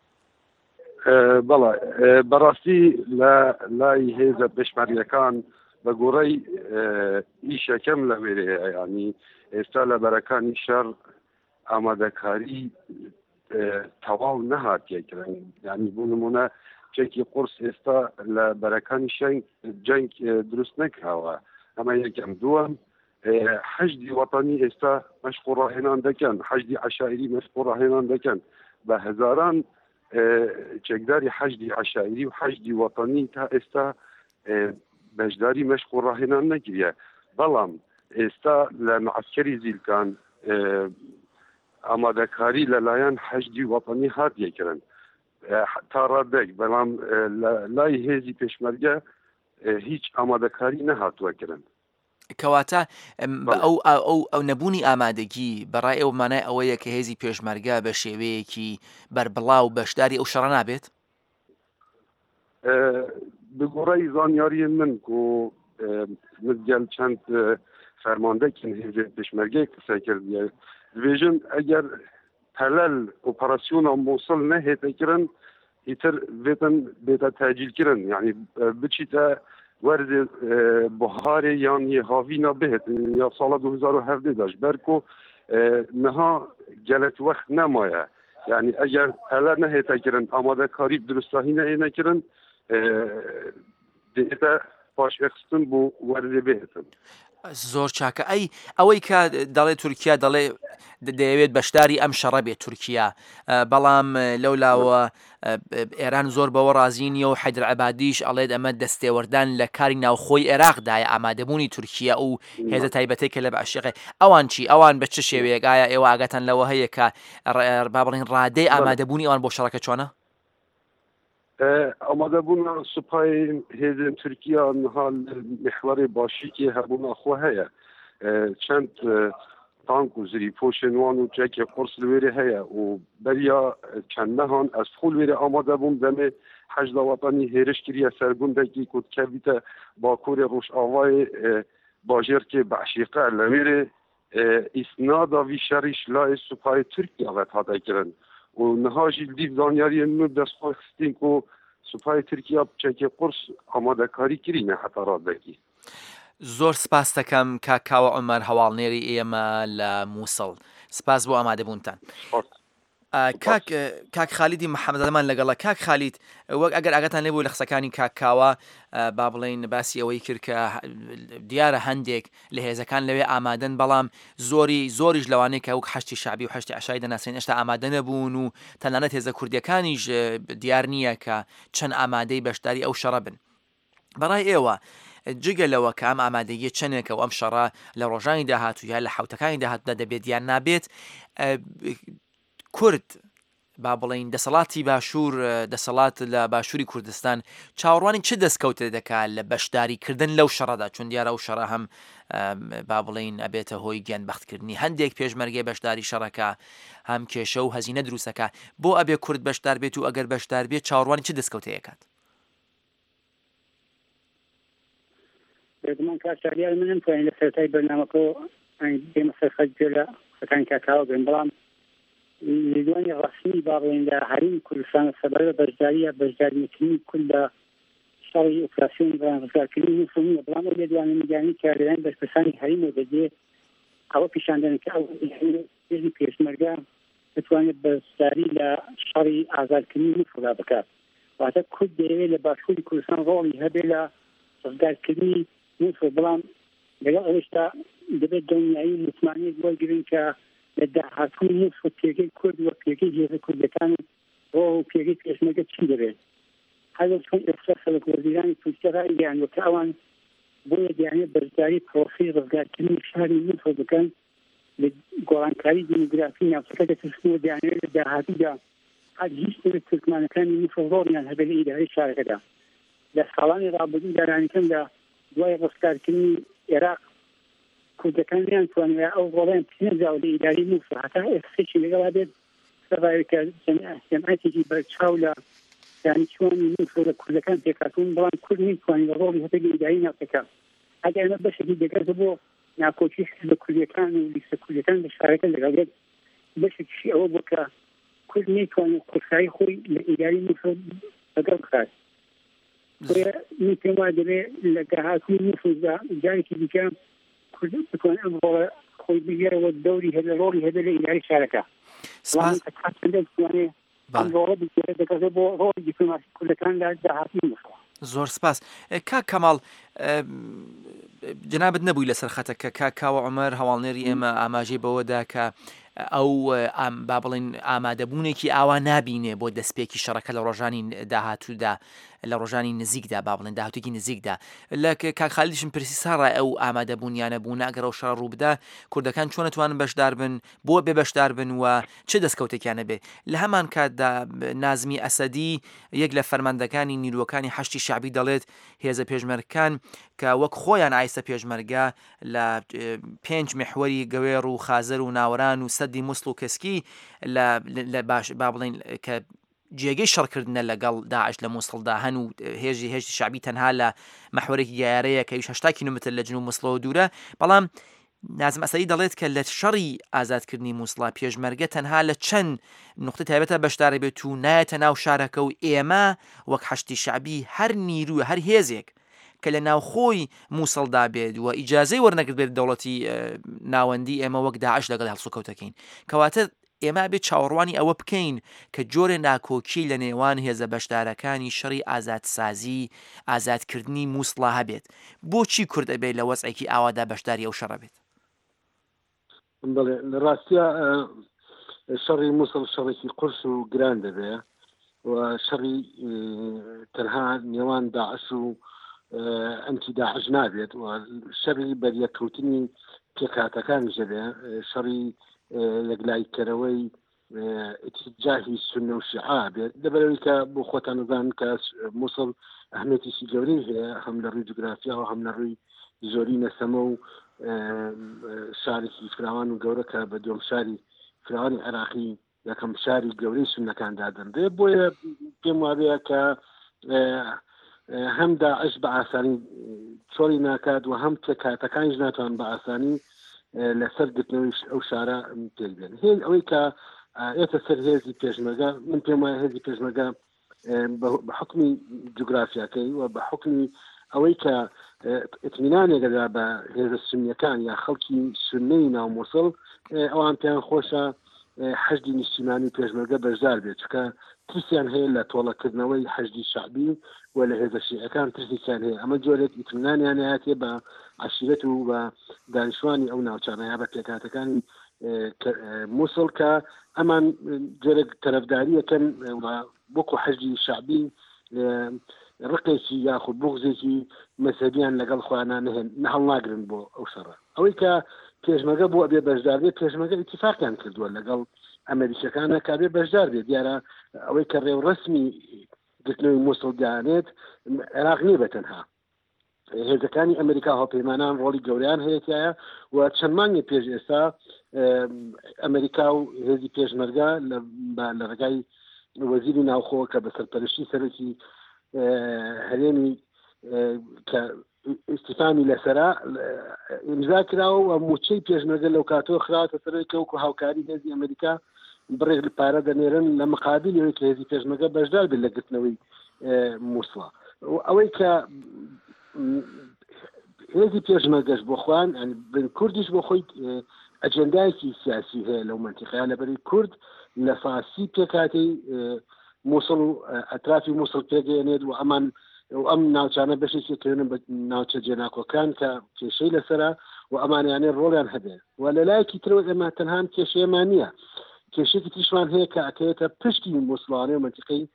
بەڵێ بەڕاستی لە لای هێزە پێشمەرگەکان بە گۆڕەی ئیشەکەم لە وێرەیە، ینی ئێستا لە بەرەکانی شەڕ ئامادەکاری تەواو نەهاتیەکردن، ینی بۆ نمونە چێکی قورس ئێستا لە بەرەکانی شەنگ جەنگ دروست نەکراوە. ئەمە یەکەم. دووەم حەشدی وەتانی ئێستا مەشق و ڕاهێنان دەکەن، حەشدی عەشائیری مەشق و ڕاهێنان دەکەن بە هەزاران چێکداری حەشدی عەشائیری و حەشدی وەتانی تا ئێستا بەشداری مەشق و ڕاهێنان نەکریە. بەڵام ئێستا لە معسکەری زیلکان ئامادەکاری لەلایەن حەشدی وەتانی هاتیەکردن تا ڕادێک، بەڵام لای هێزی پێشمەرگە هیچ ئامادەکاری نەهاتووەکردن. کەواتە ئەو ئەو نەبوونی ئامادەگی بەڕای ئەو مانای ئەوەیە کە هێزی پێشمەرگە بە شێوەیەکی بەربڵاو بەشداری ئەو شەڕە نابێت؟ بگۆڕەی زانیاری من و مزگەل چەند فەرماندەکن هێزی پێشمەرگەی قسە کردیە دەبێژن ئەگەر پەلەل ئۆپەراسیۆنە مووسڵ نەهێتەکردن ئیتر بێتن بێتە تاجیلکردن، یعنی بچیتە وەرز بۆهارێ یان هاوینا بهێت یا ساڵە دو هەزار و هەڤدە داش بەرکۆ نەها گەلت وەخت نەمایە، یعنی ئەگەر پەلە نەهێتەکردن ئامادەکاری دروستاهی نەهێنەکردن دێتە پاشێخستن بۆ وەرزێ بهێتن. زۆر چاکە. ئەی ئەوەی کە دەڵێ تورکیا دەڵێ دەیەوێت بەشداری ئەم شەڕە بێت تورکیا، بەڵام لەولاوە ئێران زۆر بەوە ڕازینیە و حەیدەر عەبادیش ئەڵێت ئەمە دەستێوەردان لە کاری ناوخۆی عێراقدایە ئامادەبوونی تورکیا و هێزە تایبەتەی کە لە بەعشیقێ. ئەوان چی؟ ئەوان بە چ شێوەیەک؟ ئایا ئێوە ئاگاتان لەوە هەیە کە با بڵێن ڕادەی ئامادەبوونی ئەوان بۆ شەڕەکە چۆنە؟ ئامادەبوونا سوپای هێزن تورکیا نها محورê başîkê hebûna xwe heye çend tank û zirîpoşên wan û çekê qurs li wêrê heye û beriya çendmehan ez fûl wêrê amade bûm demê hejda wetanî hêriş kiriye sergundekî ku dikevîte bakurê Rojavayê bajêrkê Beşîqe li wêrê îsnada vî şerî şilayê supayê Tirkiya ve hate kirin û niha jî dîv zanyariyên nû destxwe xistin ku supayê Tirkiya çekê qurs amadekarî kirîne heta razdekî. زۆر سپاس دەکەم کاکاوە عومەر هەواڵنێری ئێمە لە مووسڵ سپاس بۆ ئامادەبوونتان کاک خالیدی محەممەدەمان لەگەڵە کاک خالید وەک ئەگەر ئاگاتان لێبوو لە قسەکانی کاکاوە با بڵێن باسی ئەوەی کرد کە دیارە هەندێک لە هێزەکان لەوێ ئامادەن بەڵام زۆری زۆریش لەوانەیە کە وەک حەشتی شعبی و حەشتی عەشای دەناسێن هێشتا ئامادە نەبوون و تەنانەت هێزە کوردیەکانیش دیار نییە کە چەند ئامادەی بەشداری ئەو شەڕە بن بەڕای ئێوە جگە لەوە کە ئەم ئامادەیە چەندێکە و ئەم شەڕە لە ڕۆژانی داهاتوو یا لە حوتەکانی داهاتوودا دەبێت یان نابێت کورد با بڵین دەسەڵاتی باشوور دەسەڵات لە باشووری کوردستان چاوەڕوانی چه دەستکەوتە دەکات لە بەشداریکردن لەو شەڕەدا چون دیارە ئەو شەڕە هەم با بڵین ئەبێتە هۆی گیانبەختکردنی هەندێک پێشمەرگەی بەشداری شەڕەکە هەم کێشە و هەزینە دروستەکە بۆ ئەبێ کورد بەشدار بێت و ئەگەر بەشدار بێت چاوەڕوانی چه دەستکەوتەیەکات بێگومان کارچاریان من نتوانین لە سەرەتای بەرنامەکە دێمە سەرخەت گوێ لە قسەکانی کاکاوە بێن بەڵام لیدوانی ڕسمی با بڵێن لە هەریم کوردستان سەبارەت بە بەشداریە بەشداریکردنی کورد لە شەڕی ئۆپراسیۆن ڕزگارکردنی مووسڵ نییە بەڵام ئەو لێدوانی میدیانی کە لەلایەن بەرپرسانی هەریمەوە دەدێت ئەوە پیشاندەن کە ئەو هێزی پێشمەرگە بتوانێت بەشداری لە شەڕی ئازادکردنی مووسڵدا بکات واتە کورد دەیەوێت لە باشووری کوردستان ڕۆڵی هەبێت لە ڕزگارکردنی مووسڵ بەڵام لەگەڵ ئەوەشتا دەبێت دڵنیایی متمانەیەک وەرگرن کە لە داهاتوو مووسڵ پێگەی کورد وە پێگەی هێزە کوردەکان ڕۆ و پێگەی پێشمەرگە چی دەبێت هەر چۆن ئێستا سەرۆک وەزیرانی تورکیا ڕایگەیاندووە کە ئەوان بۆیە دەیانێت بەشداری پرۆسەی ڕزگارکردنی شاری مووسڵ بکەن لە گۆڕانکاری دیموگرافی ناوچەکە دەترسنەوە دەیانێت لە داهاتوودا هەر هیچ دەبێت تورکمانەکانی مووسڵ ڕۆڵیان هەبێت لە ئیدارەی شارەکەدا لە ساڵانی ڕابردوو دارانیەکەم لە دوای ڕزگارکردنی عێراق کوردەکانیان توانوێت ئەو ڕۆڵیان پێنەجاوە لە ئیداری مووسڵ هەتا ئێستێکی لەگەڵا بێت سەبارەکە جەمعەتێکی بەرچاو لە یانی چۆنی مووسڵ لە کوردەکان پێکاتون بەڵام کورد نمیتوانین لە ڕۆڵی هەبێت لە ئیداری ناوچەکە ئەگەر ئەمە بەشێکی دەگەڕێت بۆ ناکۆچی حیزب کوردیەکان و لیستە کوردیەکان لە شارەکە لەگەڵێت بەشێکیشی ئەوە بوو کە کورد نمیتوانێت قورسایی خۆی لە ئیداری مووسڵ لەگەڵ بخات من پێم وایە دەبێت لە داهاتووی مووسڵدا جارێکی دیکە کورد بتوانێت ئەم ڕۆڵە خۆی بگێرەوە دەوری هەبێت ڕۆڵی هەبێت لە ئیداری شارەکە بتوانێت ئەم ڕۆڵە بگێرێت دەکەوێت بۆ ڕۆڵی دیپلۆماسی کوردەکان لە داهاتووی مووسڵ زۆر سپاس کاک کەماڵ جنابەت نەبووی لەسەر خەتەکە کاکاوە عومەر هەواڵنێری ئێمە ئاماژەی بەوەدا کە ئەو با بڵین ئامادەبوونێکی ئاوا نابینێ بۆ دەستپێکی شەڕەکە لە ڕۆژانی داهاتوودا لە ڕۆژانی نزیکدا با بڵێن داهاتووی نزیکدا لە کاک خالیدیشم پرسی ساڕای ئەو ئامادەبوونیانە بوون ئەگەر ئەو شەڕ ڕوو بدا کوردەکان چۆن نتوانن بەشدار بن بۆ بێ بەشدار بن و چه دەستکەوتێکیانە بێ لە هەمان کاتدا نازمی ئەسەدی یەک لە فەرماندەکانی نیروەکانی حەشتی شعبی دەڵێت هێزە پێشمەرگەکان کە وەک خۆیان ئایسە پێشمەرگە لە پێنج محوەری گەوێڕ و خازەر و ناوەران و سەدی مووسڵ و کەسکی لە باش با بڵین کە جێگەی شەڕکردنە لەگەڵ داعش لە مووسڵدا هەن و هێژی هێشتی شعبی تەنها لە مەحوەرێکی گیارەیە کە هەشتا کیلۆمتر لە جنوب مووسڵەوە دوورە بەڵام نازم ئەسەدی دەڵێت کە لە شەڕی ئازادکردنی مووسڵا پێشمەرگە تەنها لە چەند نقطە تایبەتە بەشدار بێت و نایەتە ناو شارەکە و ئێمە وەک حەشتی شعبی هەر نیروە هەر هێزێک کە لە ناوخۆی مووسڵدا بێت و ئیجازەی وەرنەگرت بێت دەوڵەتی ناوەندی ئێمە وەک داعش لەگەڵ هەڵسوکەوتەکەین کەواتە ئێمە بێت چاوەڕوانی ئەوە بکەین کە جۆرە ناکۆکی لە نێوان هێزە بەشدارەکانی شەڕی ئازادسازی ئازادکردنی مووسڵا هەبێت بۆچی کورد ئەبێت لە وەزعێکی ئاوادا بەشداری ئەو شەڕە بێت بەڵێ لە ڕاستیە شەڕی مووسڵ شەڕێکی قورس و گران دەبێت و شەڕی تەنها نێوان داعش و ئەنتی داعش نابێت و شەڕی بەریەکەوتنی پێکهاتەکانی دەبێت شەڕی یەکلایکەرەوەی اتجاهی سنە و شیعە بێت لەبەرەوەی کە بۆ خۆتان نەزان کە مووسڵ ئەهمیەتێکی گەورەی هەیە هەم لە ڕووی جوگرافیا و هەم لە ڕووی زۆری نەسەمە و شارێکی فراوان و گەورە کە بە دوم شاری فراوانی عێراقی یەکەم شاری گەورەی سونەکاندا دەندێ بۆیە پێم وابەیە کە هەم داعش بە ئاسانی چۆری ناکات و هەم کاتەکانیش ناتوان بە ئاسانی لەسەر گرتنەوەی ئەو شارە تێک بێن هێن ئەوەی کە ئێتە سەر هێزی پێشمەرگە من پێم وایە هێزی پێشمەرگە بە حکمی جوگرافیاکەی و بە حکمی ئەوەی کە ئەتمینانێکدا بە هێزە سنیەکان یا خەڵکی سنەی ناو مووسڵ ئەوان پێیان خۆشە حەشدی نیشتیمانی پێشمەرگە بەشدار بێت چکە ترسیان هەیە لە تۆڵەکردنەوەی حەشدی شعبی و لە هێزە شیعەکان ترسیان هەیە ئەمە جۆرێک ئیتمینانیان هەیە بە عشیرەت و بە دانیشتوانی ئەو ناوچانە یا بە پێکاتەکانی مووسڵ کە ئەمان جۆرێک تەرەفداریەکەن وەکو حەشدی شعبی ڕقێکی یاخود بغزێکی مەسەبیان لەگەڵ خوانان هەڵ ناگرن بۆ ئەو شەڕە ئەوەی کە پێشمەرگە بۆ ئەبێ بەشدار بێت پێشمەرگە ئیتیفاقیان کردووە لەگەڵ ئەمریکەکانە کابێ بەشدار بێت دیارە ئەوەی کە ڕێو ڕسمی گرتنەوەی مووسڵ دایانێت عێراق نییە بەتەنها هێزەکانی ئەمریکا هاوپەیمانان ڕۆڵی گەوریان هەیەتایە و چەند مانگی پێش ئێستا ئەمریکا و هێزی پێشمەرگە لە ڕێگای وەزیری ناوخۆ کە بە سەرپەرشتی سەرۆکی هەرێمی کە ئیستیفامی لەسەرا ئیمزا کراوە و موچەی پێشمەرگە لەو کاتۆ خراوەتە سەرەوەی کەوکو هاوکاری هێزی ئەمریکا بڕێک لە پارە دەنێرن لە مقابلەوەی کە هێزی پێشمەرگە بەشدار بێت لە گرتنەوەی مووسڵە ئەوەی کە هێزی پێشمەرگەش بۆ خوان بن کوردیش بۆ خۆی ئەجەندایەکی سیاسی هەیە لەو منتیقەیە لەبەری کورد لە فارسی پێکاتی مووسڵ و ئەطرافی مووسڵ پێگەێنێت و ئەمان ئەم ناوچانە بەشێکی کردن بە ناوچە جێناکۆکان کە کێشەی لەسرە و ئەمانیانێ ڕۆڵیان هەبێ و لە لایەکی ترەوە ئێمە تەنها کێشەیەمان نییە کێشێکی تیشمان هەیە کە ئەکەوێتە پشتی مووسڵانەی و منتیقەی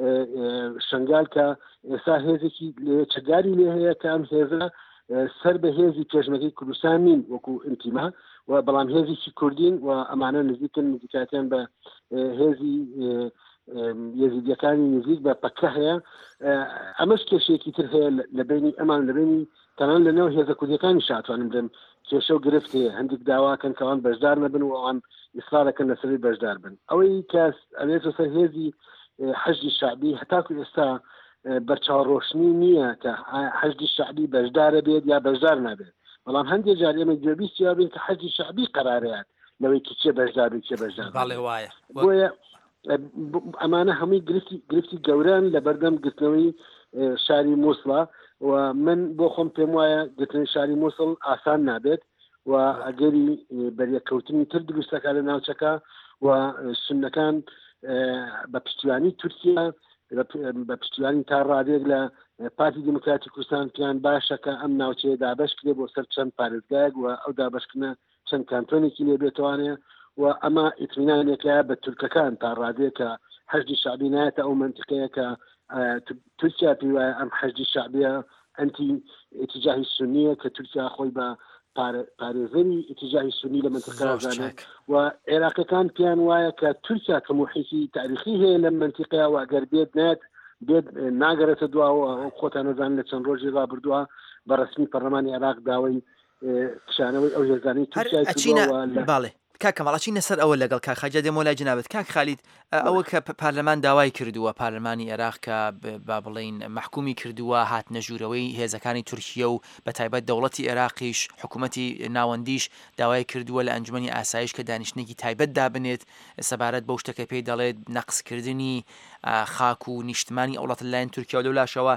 شنگال کە ئێستا هێزێکی چەگاری لێ هەیە کە ئەم هێزە سەر بە هێزی پێشمەرگەی کوردستان نین وەکو ئینتیما و بەڵام هێزێکی کوردین و ئەمانە نزیکن نزیکاتیان بە هێزی یەزیدیەکانی نزیک بە پەکە هەیە ئەمەش کێشەیەکی تر هەیە لە بینی ئەمان لە بینی تەنان لەنێو هێزە کوردیەکانی شاتوانم دەم کێشە و گرفت هەیە هەندێک داواکەن کەوان بەشدار نەبن و ئەوان ئیسرارەکەن لەسەری بەشدار بن ئەوەی کەس ئەوێتە سەر هێزی حەشدی شعبی هەتاکو ئێستا بەرچاوڕۆشنی نییە کە حەشدی شعبی بەشدارە بێت یا بەشدار نابێت بەڵام هەندێک جار ئێمە گوێبیستی یابین کە حەشدی شعبی قەرارەیەت لەوەی کە چێ بەشدار بێت چێ بەشدار بۆیە ئەمانە هەمووی گرفتی گرفتی گەوران لە بەردەم گرتنەوەی شاری مووسڵە و من بۆ خۆم پێم وایە گرتنەوەی شاری مووسڵ ئاسان نابێت و ئەگەری بەریەکەوتنی تر دروستەکە لە ناوچەکە و سنەکان بە پشتیوانی تورکیا بە پشتیوانی تا ڕادێک لە پارتی دموکراتی کوردستان پیان باشە کە ئەم ناوچەیە دابش کرێ بۆ سەر چەند پارێزگایەک و ئەو دابشکردنە چەند کانتۆنێکی لێ بێتوانێ و ئەمە ئیتمینانێکە بە تورکەکان تا ڕادەیە کە حەشدی شعبی نایەتە ئەو منتیقەیە کە تورکیا پێی وایە ئەم حەشدی شعبیە ئەنتی ئیتیجاهی سونیە کە تورکیا خۆی بە پارێزەری ئیتیجاهی سونی لە منتیقە زانێت و عێراقیەکان پیان وایە کە تورکیا کە موحیتی تاریخی هەیە لە منتیقەیە و ئەگەر بێت نێت بێت ناگەرێتە دواوە خۆتان نەزان لە چەند ڕۆژی ڕابردووە بە ڕسمی پەرلەمانی عێراق داوای کشانەوەی ئەو هێزانەی تورکیا باڵێ کاکە مەڵاچی نەسەر ئەوە لەگەڵ کاخاجە دێمۆلای جنابەت کاک خالید ئەوە کە پارلەمان داوای کردووە پارلەمانی عێراق کە با بڵین محکومی کردووە هات نەژوورەوەی هێزەکانی تورکیە و بە تایبەت دەوڵەتی عێراقیش حکوومەتی ناوەندیش داوای کردووە لە ئەنجومەنی ئاسایش کە دانیشتێکی تایبەت دابنێت سەبارەت بەو شتەکە پێی دەڵێت نەقسکردنی خاک و نیشتمانی ئەوڵەت لایەن تورکیا و لەولاشەوە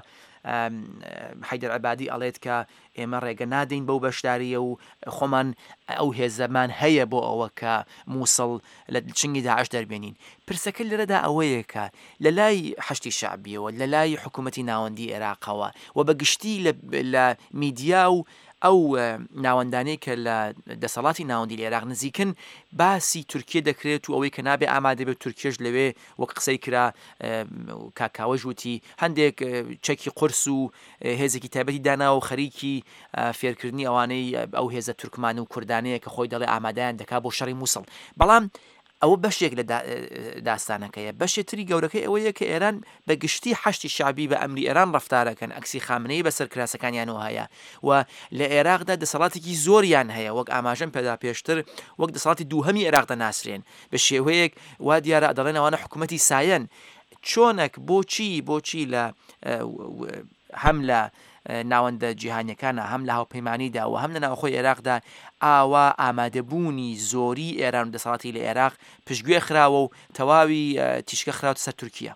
حیدەر عەبادی ئەڵێت کە ئێمە ڕێگە نادەین بەو بەشداریە و خۆمان ئەو هێزەمان هەیە بۆ ئەوە کە مووسڵ لە چنگی داعش دەربێنین پرسەکە لەرەدا ئەوەیە کە لە لای حەشتی شعبیەوە لە لای حکوومەتی ناوەندی عێراقەوە و بەگشتی لە میدیا و ئەو ناوەندانەی کە لە دەسەڵاتی ناوەندی لە عێراق نزیکن باسی تورکیە دەکرێت و ئەوەی کە نابێ ئامادە بێت تورکیەش لەوێ وەک قسەی کرا کاکاوەژ وتی هەندێک چەکی قورس و هێزێکی تایبەتی دانا و خەریکی فێرکردنی ئەوانەی ئەو هێزە تورکمان و کوردانەیە کە خۆی دەڵێ ئامادەیان دەکا بۆ شەڕی مووسڵ بەڵام ئەوە بەشێک لە داستانەکەیە. بەشێتری گەورەکەی ئەوەیە کە ئێران بە گشتی حەشتی شعبی بە ئەمری ئێران ڕەفتارەکەن، ئەکسی خامنەی بەسەر کراسەکانیانەوە هەیە و لە عێراقدا دەسەڵاتێکی زۆریان هەیە، وەک ئاماژەم پێدا پێشتر وەک دەسەڵاتی دووهەمی عێراقدا ناسرێن بە شێوەیەک وا دیارە دەڵێن ئەوانە حکوومەتی سایەن. چۆنێک بۆچی بۆچی لە هەم لە ناوەندە جیهانیەکانە هەم لە هاوپەیمانیدا و هەم لە ناوخۆی عێراقدا ئاوا ئامادەبوونی زۆری ئێران و دەسەڵاتی لە عێراق پشتگوێ خراوە و تەواوی تیشکە خراوە سەر تورکیا؟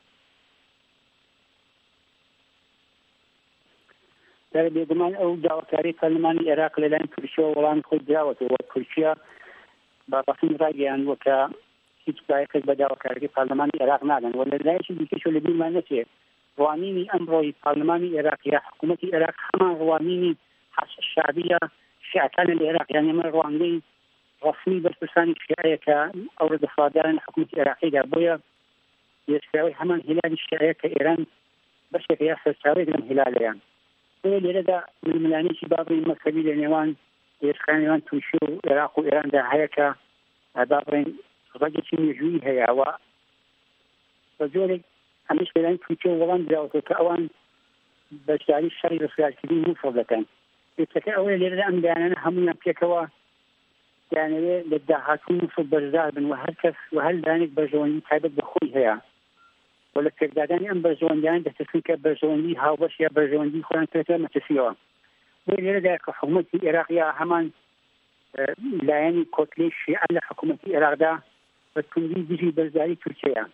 بێگومان ئەو داواکاری پەرلەمانی عێراق لەلایەن تورکیەوە وەڵامی خۆی دراوەتەوە. تورکیا بە ڕەسمی ڕاگەیاندووە کە هیچ دایەکێک بە داواکاریی پەرلەمانی عێراق نادەن و لە لایەکی دیکەشەوە لە بیرمان نەچێت ڕوانینی ئەمڕۆی پارلەمانی عێراق یا حکوومەتی عێراق هەمان ڕوانینی حەشد شعبیە شیعەکان لە عێراق، یعنی ئەمە ڕوانگەی ڕەسمی بەرپرسانی شیعەیە کە ئەوڕۆ دەسەڵاتداران لە حکوومەتی عێراقیدا. بۆیە هێرشکراوی هەمان هیلالی شیعەیە کە ئێران بەشێک یا سەرچاوەیەک لەم هیلالەیان. بۆیە لێرەدا ململانێکی بابڕین مەسەوی لە نێوان هێرشکانی نێوان تورکیا و عێراق و ئێراندا هەیە کە بابڕین ڕەگێکی مێژوویی هەیەوە بە جۆرێک هەمیش لەلایەن تورکیا وەڵام دراوەتەوە کە ئەوان بەشداری شەڕی ڕسوارکردنی مووسڵ دەکەن. پێچەکە ئەوەیە لێرەدا ئەم بەیانانە هەموویان پێکەوە دەیانەوێت لە داهاتوو مووسڵ بەشدار بن و هەر کەس و هەر لایەنێک بەرژەوەندی تایبەت بە خۆی هەیە و لە پێکدادانی ئەم بەرژەوەندیان دەتەسن کە بەرژەوەندی هاوبەش یا بەرژەوەندی خۆیان پێێتە مەترسیەوە. بۆ لێرەدا کە حکوومەتی عێراق یا هەمان لایەنی کۆتلەی شیعە لە حکوومەتی عێراقدا بە توندی دژی بەرزداری تورکیەیە.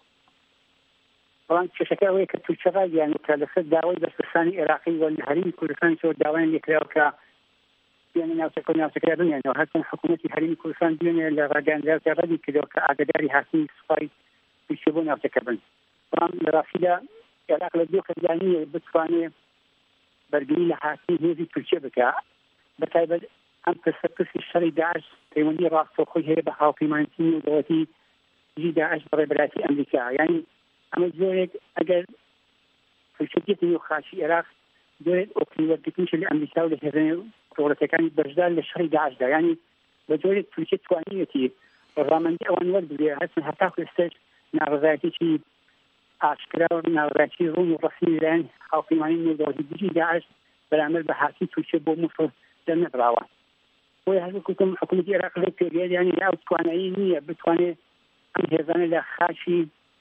بەڵام کێشەکە ئەوەیە کە تورکیا ڕاگەیاندووە کە لەسەر داوای بەرپرسانی عێراقی و لە هەرێمی کوردستان زۆر داوایان لێکراوە کە بێنە ناوچەکە و ناوچەکە بمێنەوە. هەرچەند حکوومەتی هەرێمی کوردستان دوێنێ لە ڕاگەیاندراوەکە ڕەتی کردەوە کە ئاگاداری هاتنی سوپای تورکیا بۆ ناوچەکە بن. بەڵام لە ڕاستیدا عێراق لە دوو خەزانیە بتوانێت بەرگری لە هاتنی هێزی تورکیا بکە، بەتایبەت ئەم پرسەپرسی شەڕی داعش پەیوەندی ڕاستەوخۆی هەیە بە هاوپەیمانیی نێودەوڵەتی دژی داعش بەڕێبەراتی ئەمریکا. یعنی ئەمە زۆرێک ئەگەر فرچەتێتی و خاشی عێراق زۆرێک ئۆپنیوەرگرتنیش لە ئەمریکا و لە هێزانە دەوڵەتەکانی بەشدار لە شەڕی داعشدا، یعنی بە جۆرێک تورکیا توانیەتی ڕامەندی ئەوان وەربگرێ هەرچەند هەتاکو ئێستاش ناڕزایەتێکی ئاشکرا و ناڕزایەتی ڕوون و ڕەسمی لەلایەن هاوپەیمانی نێودەوڵەتی دژی داعش بەرامبەر بە هاتی تورکیا بۆ مووسڵ دەرنەدراوە. بۆیە هەرکوتم حکوومەتی عێراق لێ پێگەیە یعنی ئەو توانایی نییە بتوانێت ئەم هێزانە لە خاشی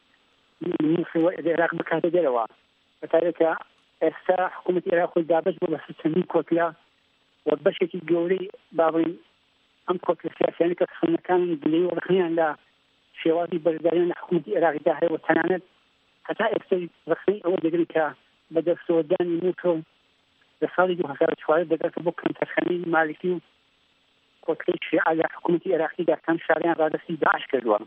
عێراق بکاتە دەرەوە. بەتایبەتە ئێستا حکوومەتی عێراق خۆی دابەش بۆ بەسەر چەندین کۆتلا و بەشێکی گەورەی باڵین ئەم کۆتلە سیاسیانە کە سنەکان دلەی و ڕخنیان لە شێوازی بەشداریان لە حکوومەتی عێراقیدا هەیە و تەنانەت هەتا ئێستا ڕخنەی ئەوە دەگرن کە بە دەستەوەدانی مووسڵ لە ساڵی دوو هەزار و چوارە دەگاتە بۆ کەمتەرخەنەی مالکی و کۆتلەی شیعە لە حکوومەتی عێراقیدا کەم شاریان ڕادەستی داعش کردووە.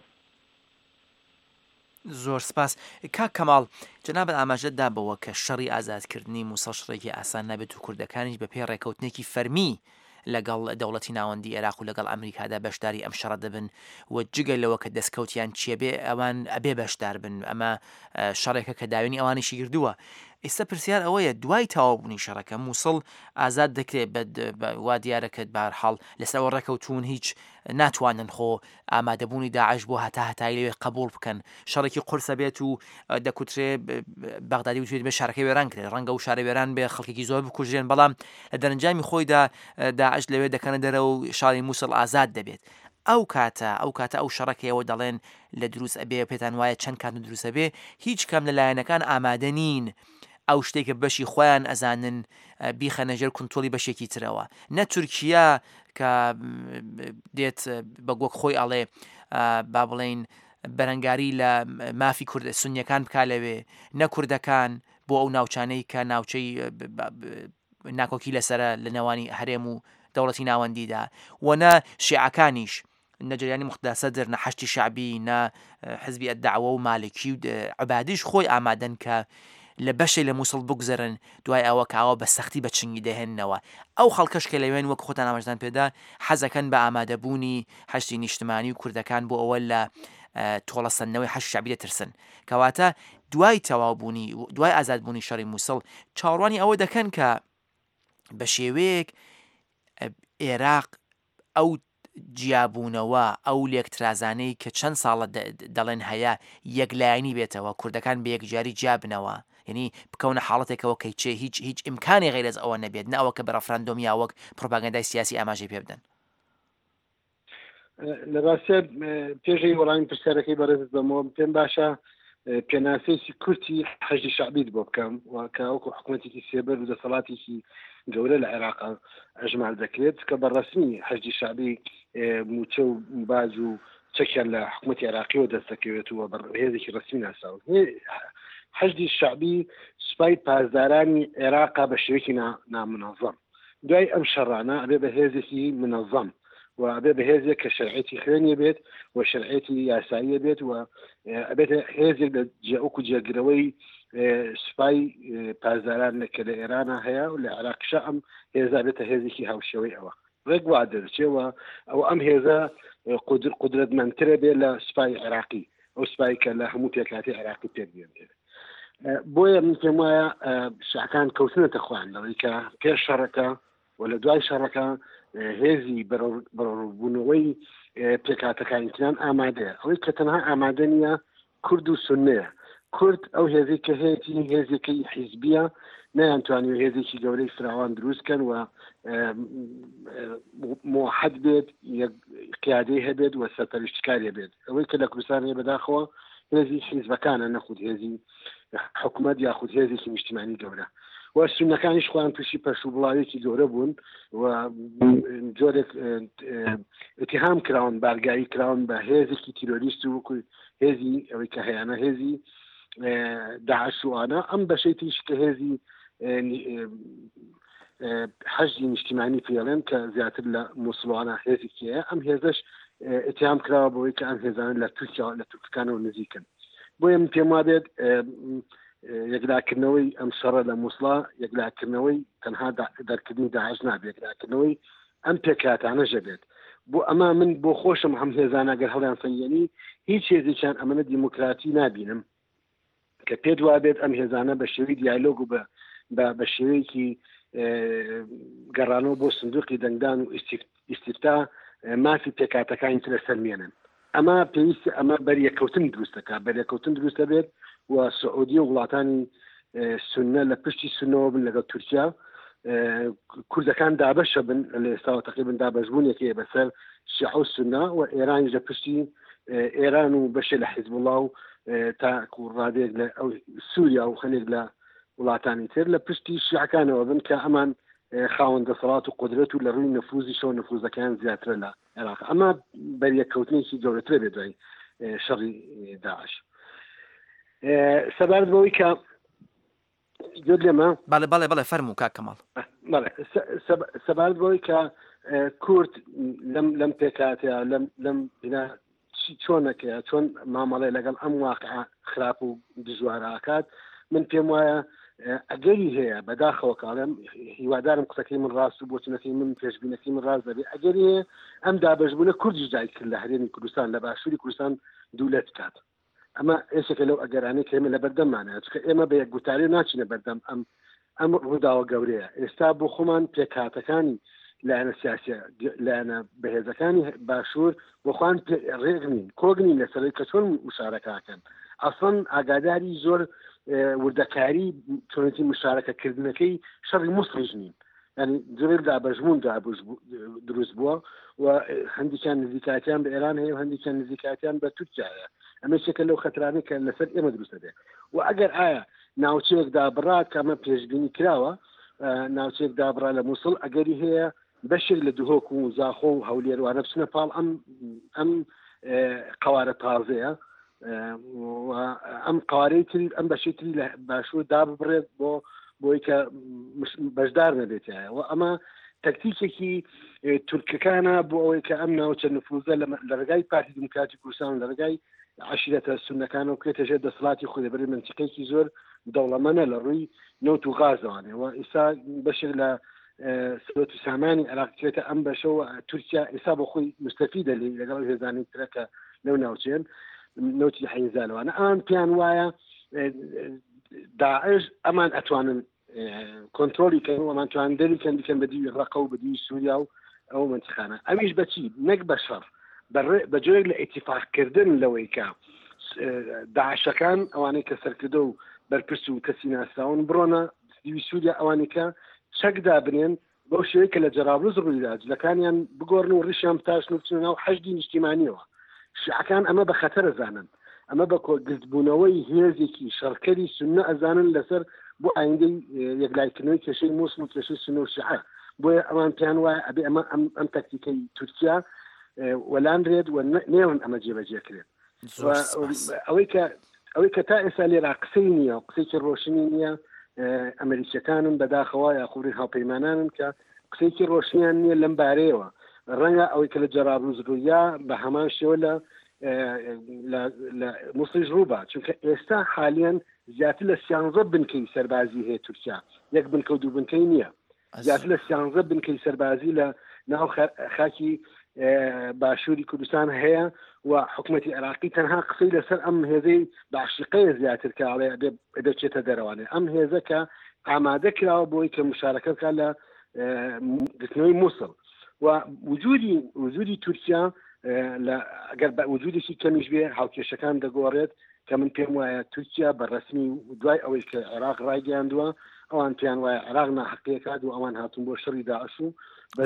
زۆر سپاس. کاک کەماڵ، جەنابەت ئاماژە دابەوە کە شەڕی ئازادکردنی مووسڵ شڕێکی ئاسان نابێت و کوردەکانیش بە پێی ڕێکەوتنێکی فەرمی لەگەڵ دەوڵەتی ناوەندی عێراق و لەگەڵ ئەمریکادا بەشداری ئەم شەڕە دەبن و جگەل لەوە کە دەستکەوتیان چیە بێ ئەوان ئەبێ بەشدار بن. ئەمە شەڕێکە کە داوێنی ئەوانیشی گردووە. ئێستا پرسیار ئەوەیە دوای تەواوبوونی شەڕەکە مووسڵ ئازاد دەکرێت وا دیارەکەت بارحاڵ لەسەرەوە ڕێکەوتون هیچ ناتوانن خۆ ئامادەبوونی داعش بۆ هەتا هەتای لەوێ قبول بکەن. شەڕێکی قورسە بێت و دەکوترێ بەغدادی وتێت بێ شارەکەی وێران کرێت، ڕەنگە و شارە وێران بێ خەڵکێکی زۆر بکوژێن، بەڵام لە دەرەنجامی خۆیدا داعش لەوێ دەکەنە دەرەوە و شاری مووسڵ ئازاد دەبێت. ئەو کاتە ئەو کاتە ئەو شەڕەکەیەوە دەڵێن لە دروست ئەبێ پێتان وایە چەند کات دروستە بێ هیچ کەم لە لایەنەکان ئامادە نین ئەو شتێکە بەشی خۆیان ئەزانن بیخەنە ژێر کونتۆڵی بەشێکی ترەوە. نە تورکیا کە دێت بە گۆک خۆی ئەڵێ با بڵێن بەرەنگاری لە مافی کورد سونیەکان بکا لەوێ، نە کوردەکان بۆ ئەو ناوچانەی کە ناوچەی ناکۆکی لەسرە لە نێوانی هەرێم و دەوڵەتی ناوەندیدا، وەنە شیعەکانیش نەجریانی مختداسەدر نە حەشتی شعبی نە حزبی ئەدعوە و مالکی و عبادیش خۆی ئامادەن کە لە بەشێ لە مووسڵ بگوزەرن دوای ئەوە کاوە بە سەختی بە چنگی دەهێننەوە. ئەو خەڵکەش کە لەوێن وەک خۆتان ئاماژدان پێدا حەزەکەن بە ئامادەبوونی هەشتی نیشتمانی و کوردەکان بۆ ئەوە لە تۆڵەسەندنەوەی حەشت شعبی دەترسن. کەواتە دوای تەواوبوونی دوای ئازادبوونی شەڕی مووسڵ چاوەڕوانی ئەوە دەکەن کە بە شێوەیەک عێراق ئەو جیابوونەوە ئەو لێکترازانەی کە چەند ساڵە دەڵێن هەیە یەکلایەنی بێتەوە کوردەکان بە یەکجاری جیابنەوە یعنی بکەونە حاڵەتێکەوە کەیچێ هیچ هیچ ئیمکانی غیرەز ئەوە نەبێت نەوە کە بە ڕەفرەندۆم یا وەک پرۆپاگەندای سیاسی ئاماژەی پێ بدەن. لە ڕاستە پێشەی وەڵامی پرسیارەکەی بەڕێز بەمەوە پێم باشە پێناسێکی کورتی حەجی شعبیت بۆ بکەم و کە وەکو حکوومەتێکی سێبەر و دەسەڵاتێکی گەورە لە عێراقا ئەژمال دەکرێت کە بەڕەسمی حەجی شعبی موچە و باز و چەکیان لە حکوومەتی عێراقیەوە دەستەکەوێتەوە بەڕێزێکی ڕسمی ناساوت. حەجی شعبی سوپای پازدارانی عێراقا بە شێوەیەکی نامنەظەم دوای ئەم شەڕانە ئەبێ بە هێزێکی منەظەم و ئەبێ بە هێزێک کە شەرعێتی خوێنیە بێت و شەرعێتی یاساییە بێت و ئەبێت هێزێک لە جیاوەکو جێگرەوەی سوپای پازداران کە لە ئێرانە هەیە و لە عێراقشە ئەم هێزا بێتە هێزێکی هاوشێوەی ئەوە ڕێک وا دەرچێەوە ئەو ئەم هێزە قودرەتمەندترە بێت لە سوپای عێراقی ئەو سوپای کە لە هەموو پێکاتی عێراقی پێ بێت. بۆیە من پێم وایە شعکان کەوتنەتە خوان لەوەی کە پێش شەڕەکە و لە دوای شەڕەکە هێزی بەڕۆبوونەوەی پێکاتەکانیان ئامادەیە ئەوەی کە تەنها ئامادە نیە کورد و سونەیە. کورد ئەو هێزی کە هەیەی هێزێکی حیزبیە نەیانتوانێت هێزێکی گەورەی فراوان دروستکەن و موحد بێت قیادەی هەبێت و سەرپەرشتکاریە بێت. ئەوەی کە لە کوردستان هەیە بەداخەوە هێزی حیزبەکانە نەخود هێزی حکوومەت یاخود هێزێکی نیشتیمانی گەورە و سونەکانیش خۆیان تووشی پەرشوو بڵاوێکی گەورە بوون و جۆرێک اتهام کراون بارگایی کراون بە هێزێکی تیرۆریست و وەکو هێزی ئەوەی کە هەیەە هێزی داعش وانە ئەم بەشەی تریش کە هێزی حەجی نیشتیمانی پێڵێن کە زیاتر لە مووسڵوانە هێزێکیە ئەم هێزش اتهام کراوە بەوەی کە ئەم هێزانە لە تورکیا لە تورکەکانەوە نزیکن. بۆیە من پێم وا بێت یەکلاکردنەوەی ئەم شەڕە لە مووسڵا یەکلاکردنەوەی تەنها دەرکردنی داعش نابێت یەکلاکردنەوەی ئەم پێکاتانەژە بێت. بۆ ئەمە من بۆ خۆشم هەم هێزانە گەر هەڵیان فەنیێنی هیچ هێزێکیان ئەمەنە دیموکراتی نابینم کە پێ دوا بێت ئەم هێزانە بە شێوەی دیالۆگ و بە شێوەیەکی گەڕانەوە بۆ سندوقی دەنگدان و ئیستیفتا مافی پێکاتەکانی ترە سەرمێنن. ئەمە پێویستە ئەمە بەریەکەوتن دروستەکە بەریەکەوتن دروستە بێت و سعودی و وڵاتانی سونە لە پشتی سونەوە بن لەگەڵ تورکیا کوردەکان دابەشە بن لە ئێستاوە تقریبا دابەشبوونێکی بەسەر شیعە و سونە و ئێرانیش لە پشتی ئێران و بەشێ لە حیزب الله و تاکو ڕادێک لە ئەو سووریا و خەنێک لە وڵاتانی تر لە پشتی شیعەکانەوە بن کە ئەمان خاوەن دەسەڵات و قدرەت و لە ڕووی نفوزی شەو نفوزەکان زیاترە لە عێراق. ئەمە بەریەکەوتنێکی گەورەترە بێت دوای شەڕی داعش. سەبارەت بەوەی کە گوێت لێمە بەڵێ بەڵێ بەڵێ فەرموو کاک کەماڵ سەبارەت بەوەی کە کورد لەم پێکاتەیە لەم بنا چۆنەکەیە چۆن مامەڵێ لەگەڵ ئەم واقعە خراپ و دژوارەکات من پێم وایە ئەگەری هەیە بەداخەوە کاڵێم هیوادارم قسەکەی من ڕاست و بۆچنەکەی من پێشبینەکەی من ڕاست دەبێت ئەگەری هەیە ئەم دابەشبوونە کوردیش دای کرد لە هەرێمی کوردستان لە باشووری کوردستان دوولەت کات. ئەمە ئێسێکە لەو ئەگەرانەی کە ئێمە لە بەردەممانە چکە ئێمە بە یەک گوتاری ناچینە بەردەم ئەم ئەم ڕووداوە گەورەیە. ئێستا بۆ خۆمان پێکاتەکانی لایەنە سیاسە لایەنە بەهێزەکانی باشوور بۆ خوان ڕێگنین کۆگنین لەسەرەی کە چۆن مشارەکەکەن ئەسڵەن ئاگاداری زۆر وردەکاری چۆنەتی مشارەکەکردنەکەی شەڕی مووسڵیش نین ینی جوێر دابەژبوون دروست بووە و هەندێکیان نزیکاتیان بە ئێران هەیە و هەندێکیان نزیکاتیان بە تورکیایە. ئەمە شێکە لەو خەترانەی کە لەسەر ئێمە دروستە بێت و ئەگەر ئایا ناوچەیەک دابڕات کە ئەمە پێشبینی کراوە ناوچەیەک دابڕا لە مووسڵ ئەگەری هەیە بەشێک لە دوهۆک و زاخۆ و هەولێروانە بچنە پاڵ ئەم ئەم قوارە تازەیە ئەم قوارەی تری ئەم بەشی تری لە باشوور داببڕێت بۆ بۆی کە بەشدار نەبێتایە و ئەمە تەکتیکێکی تورکەکانە بۆ ئەوەی کە ئەم ناوچە نفوزە لە ڕێگای پارتی دموکراتی کوردستان لە ڕێگای عشیرەتە سونەکانە و کرێتە ژێر دەسەڵاتی خۆی لەبەری منتیقەیەکی زۆر دەوڵەمەنە لە ڕووی نەوت و غازەوانێ و ئێستا بەشێک لە سەرۆت و سامانی عێراقیێتە ئەم بەشەوە تورکیا ئێستا بۆ خۆی مستەفیدە لێ لەگەڵ هێزانی ترەکە لەو ناوچێن نوتی حیزانەوەە ئەم پیان وایە داعش ئەمان ئەتوانن کۆنتترۆلی کەن ئەمان توان دەریکەن دیکەن بە دیوی ڕقە و بە دیوی سووریا و ئەو منتخانە ئەمیش بەچی نەک بە شەڕ بەجۆرێک لە ئیتیفاقکردن لەوەی کە داعشەکان ئەوانەی کە سەرکردە و بەرپرس و کەسی ناساون بڕۆنە دیوی سووریا ئەوانەی کە چەکدا بنێن بەو شێوەیە کە لە جەرابلوس ڕوویدا جلەکانیان بگۆڕن و ڕیشیان بتاشن و بچنە ناو حەشدی نیشتیمانیەوە شیعەکان ئەمە بە خەتەر ئەزانن ئەمە بە کۆگرتبوونەوەی هێزێکی شەڕکەری سونە ئەزانن لەسەر بۆ ئایندەی یەکلایکردنەوەی کێشەی موسڵ و کێشەی سونە و شیعە بۆیە ئەمان پێیان وایە ئەبێ ئەمە ئەم تەکتیکەی تورکیا وەلاندرێت و نێوان ئەمە جێبەجێکرێت ئەوەی کە ئەوەی کە تا ئێستا لێرا قسەی نییە قسێکی ڕۆشنی نییە ئەمریکەکانن بەداخەوە یاخوری هاوپەیمانانن کە قسێکی ڕۆشنیان نییە لەم بارەیەوە ڕەنگە ئەوەی کە لە جەرابلوس ڕوویا بە هەمان شێوە لە لە موسڵیش ڕووبا چونکە ئێستا حالیان زیاتر لە سیانزە بنکەی سەربازی هەیە تورکیا یەک بنکە و دوو بنکەی نییە زیاتر لە سیانزە بنکەی سەربازی لە ناو خاکی باشووری کوردستان هەیە و حکوومەتی عێراقی تەنها قسەی لەسەر ئەم هێزەی باشقەیە زیاتر کاڵێ دەچێتە دەرەوانێ ئەم هێزە کە ئامادە کراوە بۆی کە مشارەکەتکە لە گرتنەوەی مووسڵ و وجودی وجودی تورکیا ئەگەر بە وجودێکی کەمیش بێ هاوکێشەکان دەگۆڕێت کە من پێم وایە تورکیا بەڕسمی دوای ئەوەی کە عێراق ڕایگەیاندووە ئەوان پێیان وایە عێراق ناحەقیەکات و ئەوان هاتون بۆ شەڕی داعش و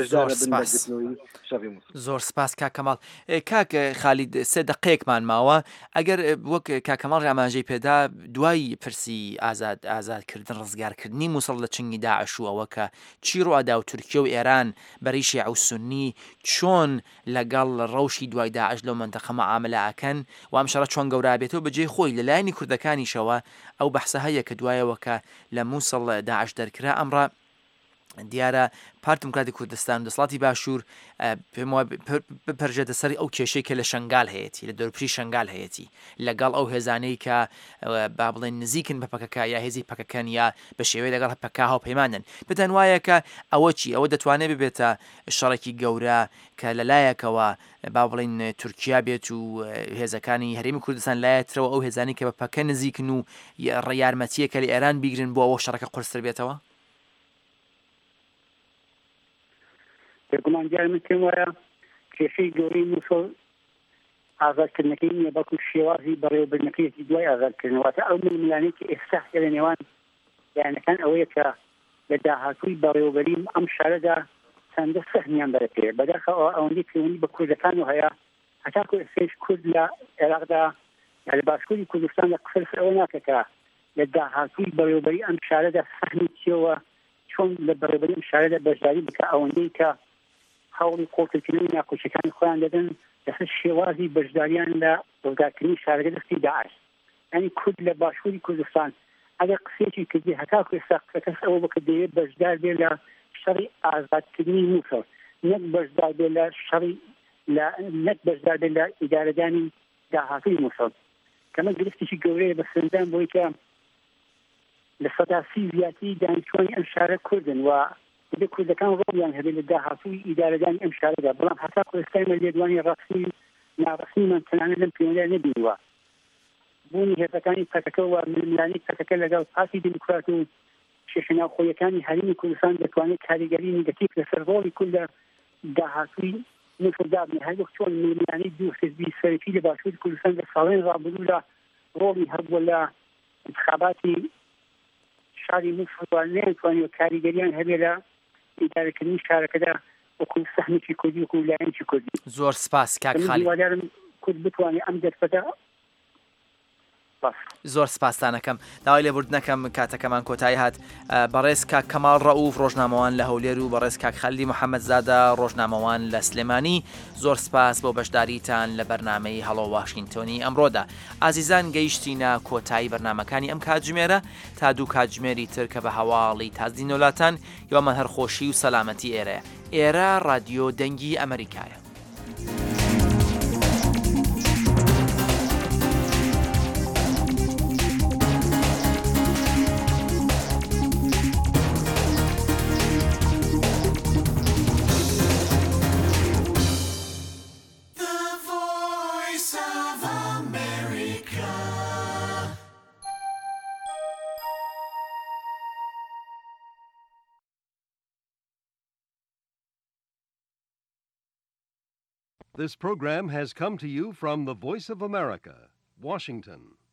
زۆر سپاس کاکەماڵ کاک خالید سێ دقەیەکمان ماوە ئەگەر وەک کاکەماڵ ئاماژەی پێدا دوای پرسی ئازاد ئازادکردن ڕزگارکردنی مووسڵ لە چنگی داعش و ئەوە کە چی ڕوادا و تورکیە و ئێران بەری شیعە و سونی چۆن لەگەڵ ڕەوشی دوای داعش لەو منتەقە مەعاملە ئەکەن و ئەم شەڕە چۆن گەورابێتەوە بەجێ خۆی لەلایەنی کوردەکانیشەوە ئەو بەحسە هەیە کە دوایەوە کە لە مووسڵ داعش دەرکرا ئەمڕە دیارە پارتی دموکراتی کوردستان دەسڵاتی باشوور پێم وایە بپەرژێتە سەری ئەو کێشەی کە لە شنگال هەیەی لە دەورپری شنگال هەیەی لەگەڵ ئەو هێزانەی کە با بڵێن نزیکن بە پەکەکە یا هێزی پەکەکەن یا بە شێوەیە لەگەڵ پەکا هاوپەیمانن پێتان وایە کە ئەوە چی ئەوە دەتوانێت ببێتە شەڕێکی گەورە کە لەلایەکەوە با بڵێن تورکیا بێت و هێزەکانی هەرێمی کوردستان لایەترەوە ئەو هێزانی کە بە پەکە نزیکن و ڕێیارمەتیەکە لە ئێران بیگرن بۆ ئەوە شەڕەکە قورستر بێتەوە گومان من پێم وایە کێشەی گەورەی مووسڵ ئازادکردنەکەی نییە بەڵکو شێوازی بەڕێوەبردنەکەیەکی دوای ئازادکردنەوەتە ئەو ململانێکی ئێستا لە نێوان یانەکان ئەوەیە کە لە داهاتووی بەڕێوەبەری ئەم شارەدا چەندە سەهمیان بەرەپێ بەداخەوە ئەوەندەی پەیوەندی بە کوردەکان و هەیە هەتاکو ئێستاش کورد لە عێراقدا یا لە باشووری کوردستان لە قسە ئەوە ناکە کە لە داهاتووی بەڕێوەبەری ئەم شارەدا سەهمی چیەوە چۆن لە بەڕێوەبەری ئەم شارەدا بەشداری بکە ئەوەندەی کە هەوڵی قۆڵکردنەوەی ناخۆشیەکانی خۆیان دەدەن لەسەر شێوازی بەشداریان لە ڕزگارکردنی شارەکە دەستی داعش ینی کورد لە باشووری کوردستان ئەگەر قسێکی کردی هەتاکو ئێستا قسەکەس ئەوە بکە دەیەوێت بەشدار بێ لە شەڕی ئازادکردنی مووسڵ نەک بەشدار بێ لە شەڕی نەک بەشدار بێ لە ئیدارەدانی داهاتووی مووسڵ کەمە گرفتێکی گەورەیە بە سەردان بۆی کە لە سەدا سی زیاتی دانیشتوانی ئەم شارە کوردن و دە کوردەکان ڕۆڵیان هەبێت لە داهاتووی ئیدارەدانی ئەم شارەدا بەڵام هەتا کوردستانمە لێدوانی ڕاستنی ناڕستنیمان تەنانەت لەم پەیوەندیدا نەبینیوە بوونی هێزەکانی پەکەکە و ململانی پەکەکە لەگەڵ پارتی دموکرات و شێشە ناوخۆیەکانی هەرێمی کوردستان دەتوانێت کاریگەری نیگەتیڤ لەسەر ڕۆڵی کورد لە داهاتووی مووسڵدا بنێ هەر وەک چۆن ململانی دوو حزبی سەرەکی لە باشووری کوردستان لە ساڵێن ڕابردوو لە ڕۆڵی هەبووە لە انتخاباتی شاری مووسڵ نەیانتوانێت کاریگەریان هەبێ لە ئیدارەکردنی شارەکەدا وەکو سەهمێکی کوردی وەکو لایەنی کوردی زۆر سپاس کاک خالید هیوادارم کورد بتوانێت ئەم دەرفەتە زۆر سپاسانەکەم داوای لێبوردنەکەم کاتەکەمان کۆتایی هات بەڕێز کاک کەماڵ ڕەئوف ڕۆژنامەوان لە هەولێر و بەڕێز کاک خەلیل محەممەد زادە ڕۆژنامەوان لە سلێمانی زۆر سپاس بۆ بەشداریتان لە بەرنامەی هەڵۆ واشنگتۆنی ئەمڕۆدا ئازیزان گەیشتینە کۆتایی بەرنامەکانی ئەم کاتژمێرە تا دوو کاتژمێری تر کە بە هەواڵی تازدین وڵاتان یۆمە هەرخۆشی و سەلامەتی ئێرە ئێرە ڕادیۆ دەنگی ئەمریکایە. This program has come to you from the Voice of America, Washington.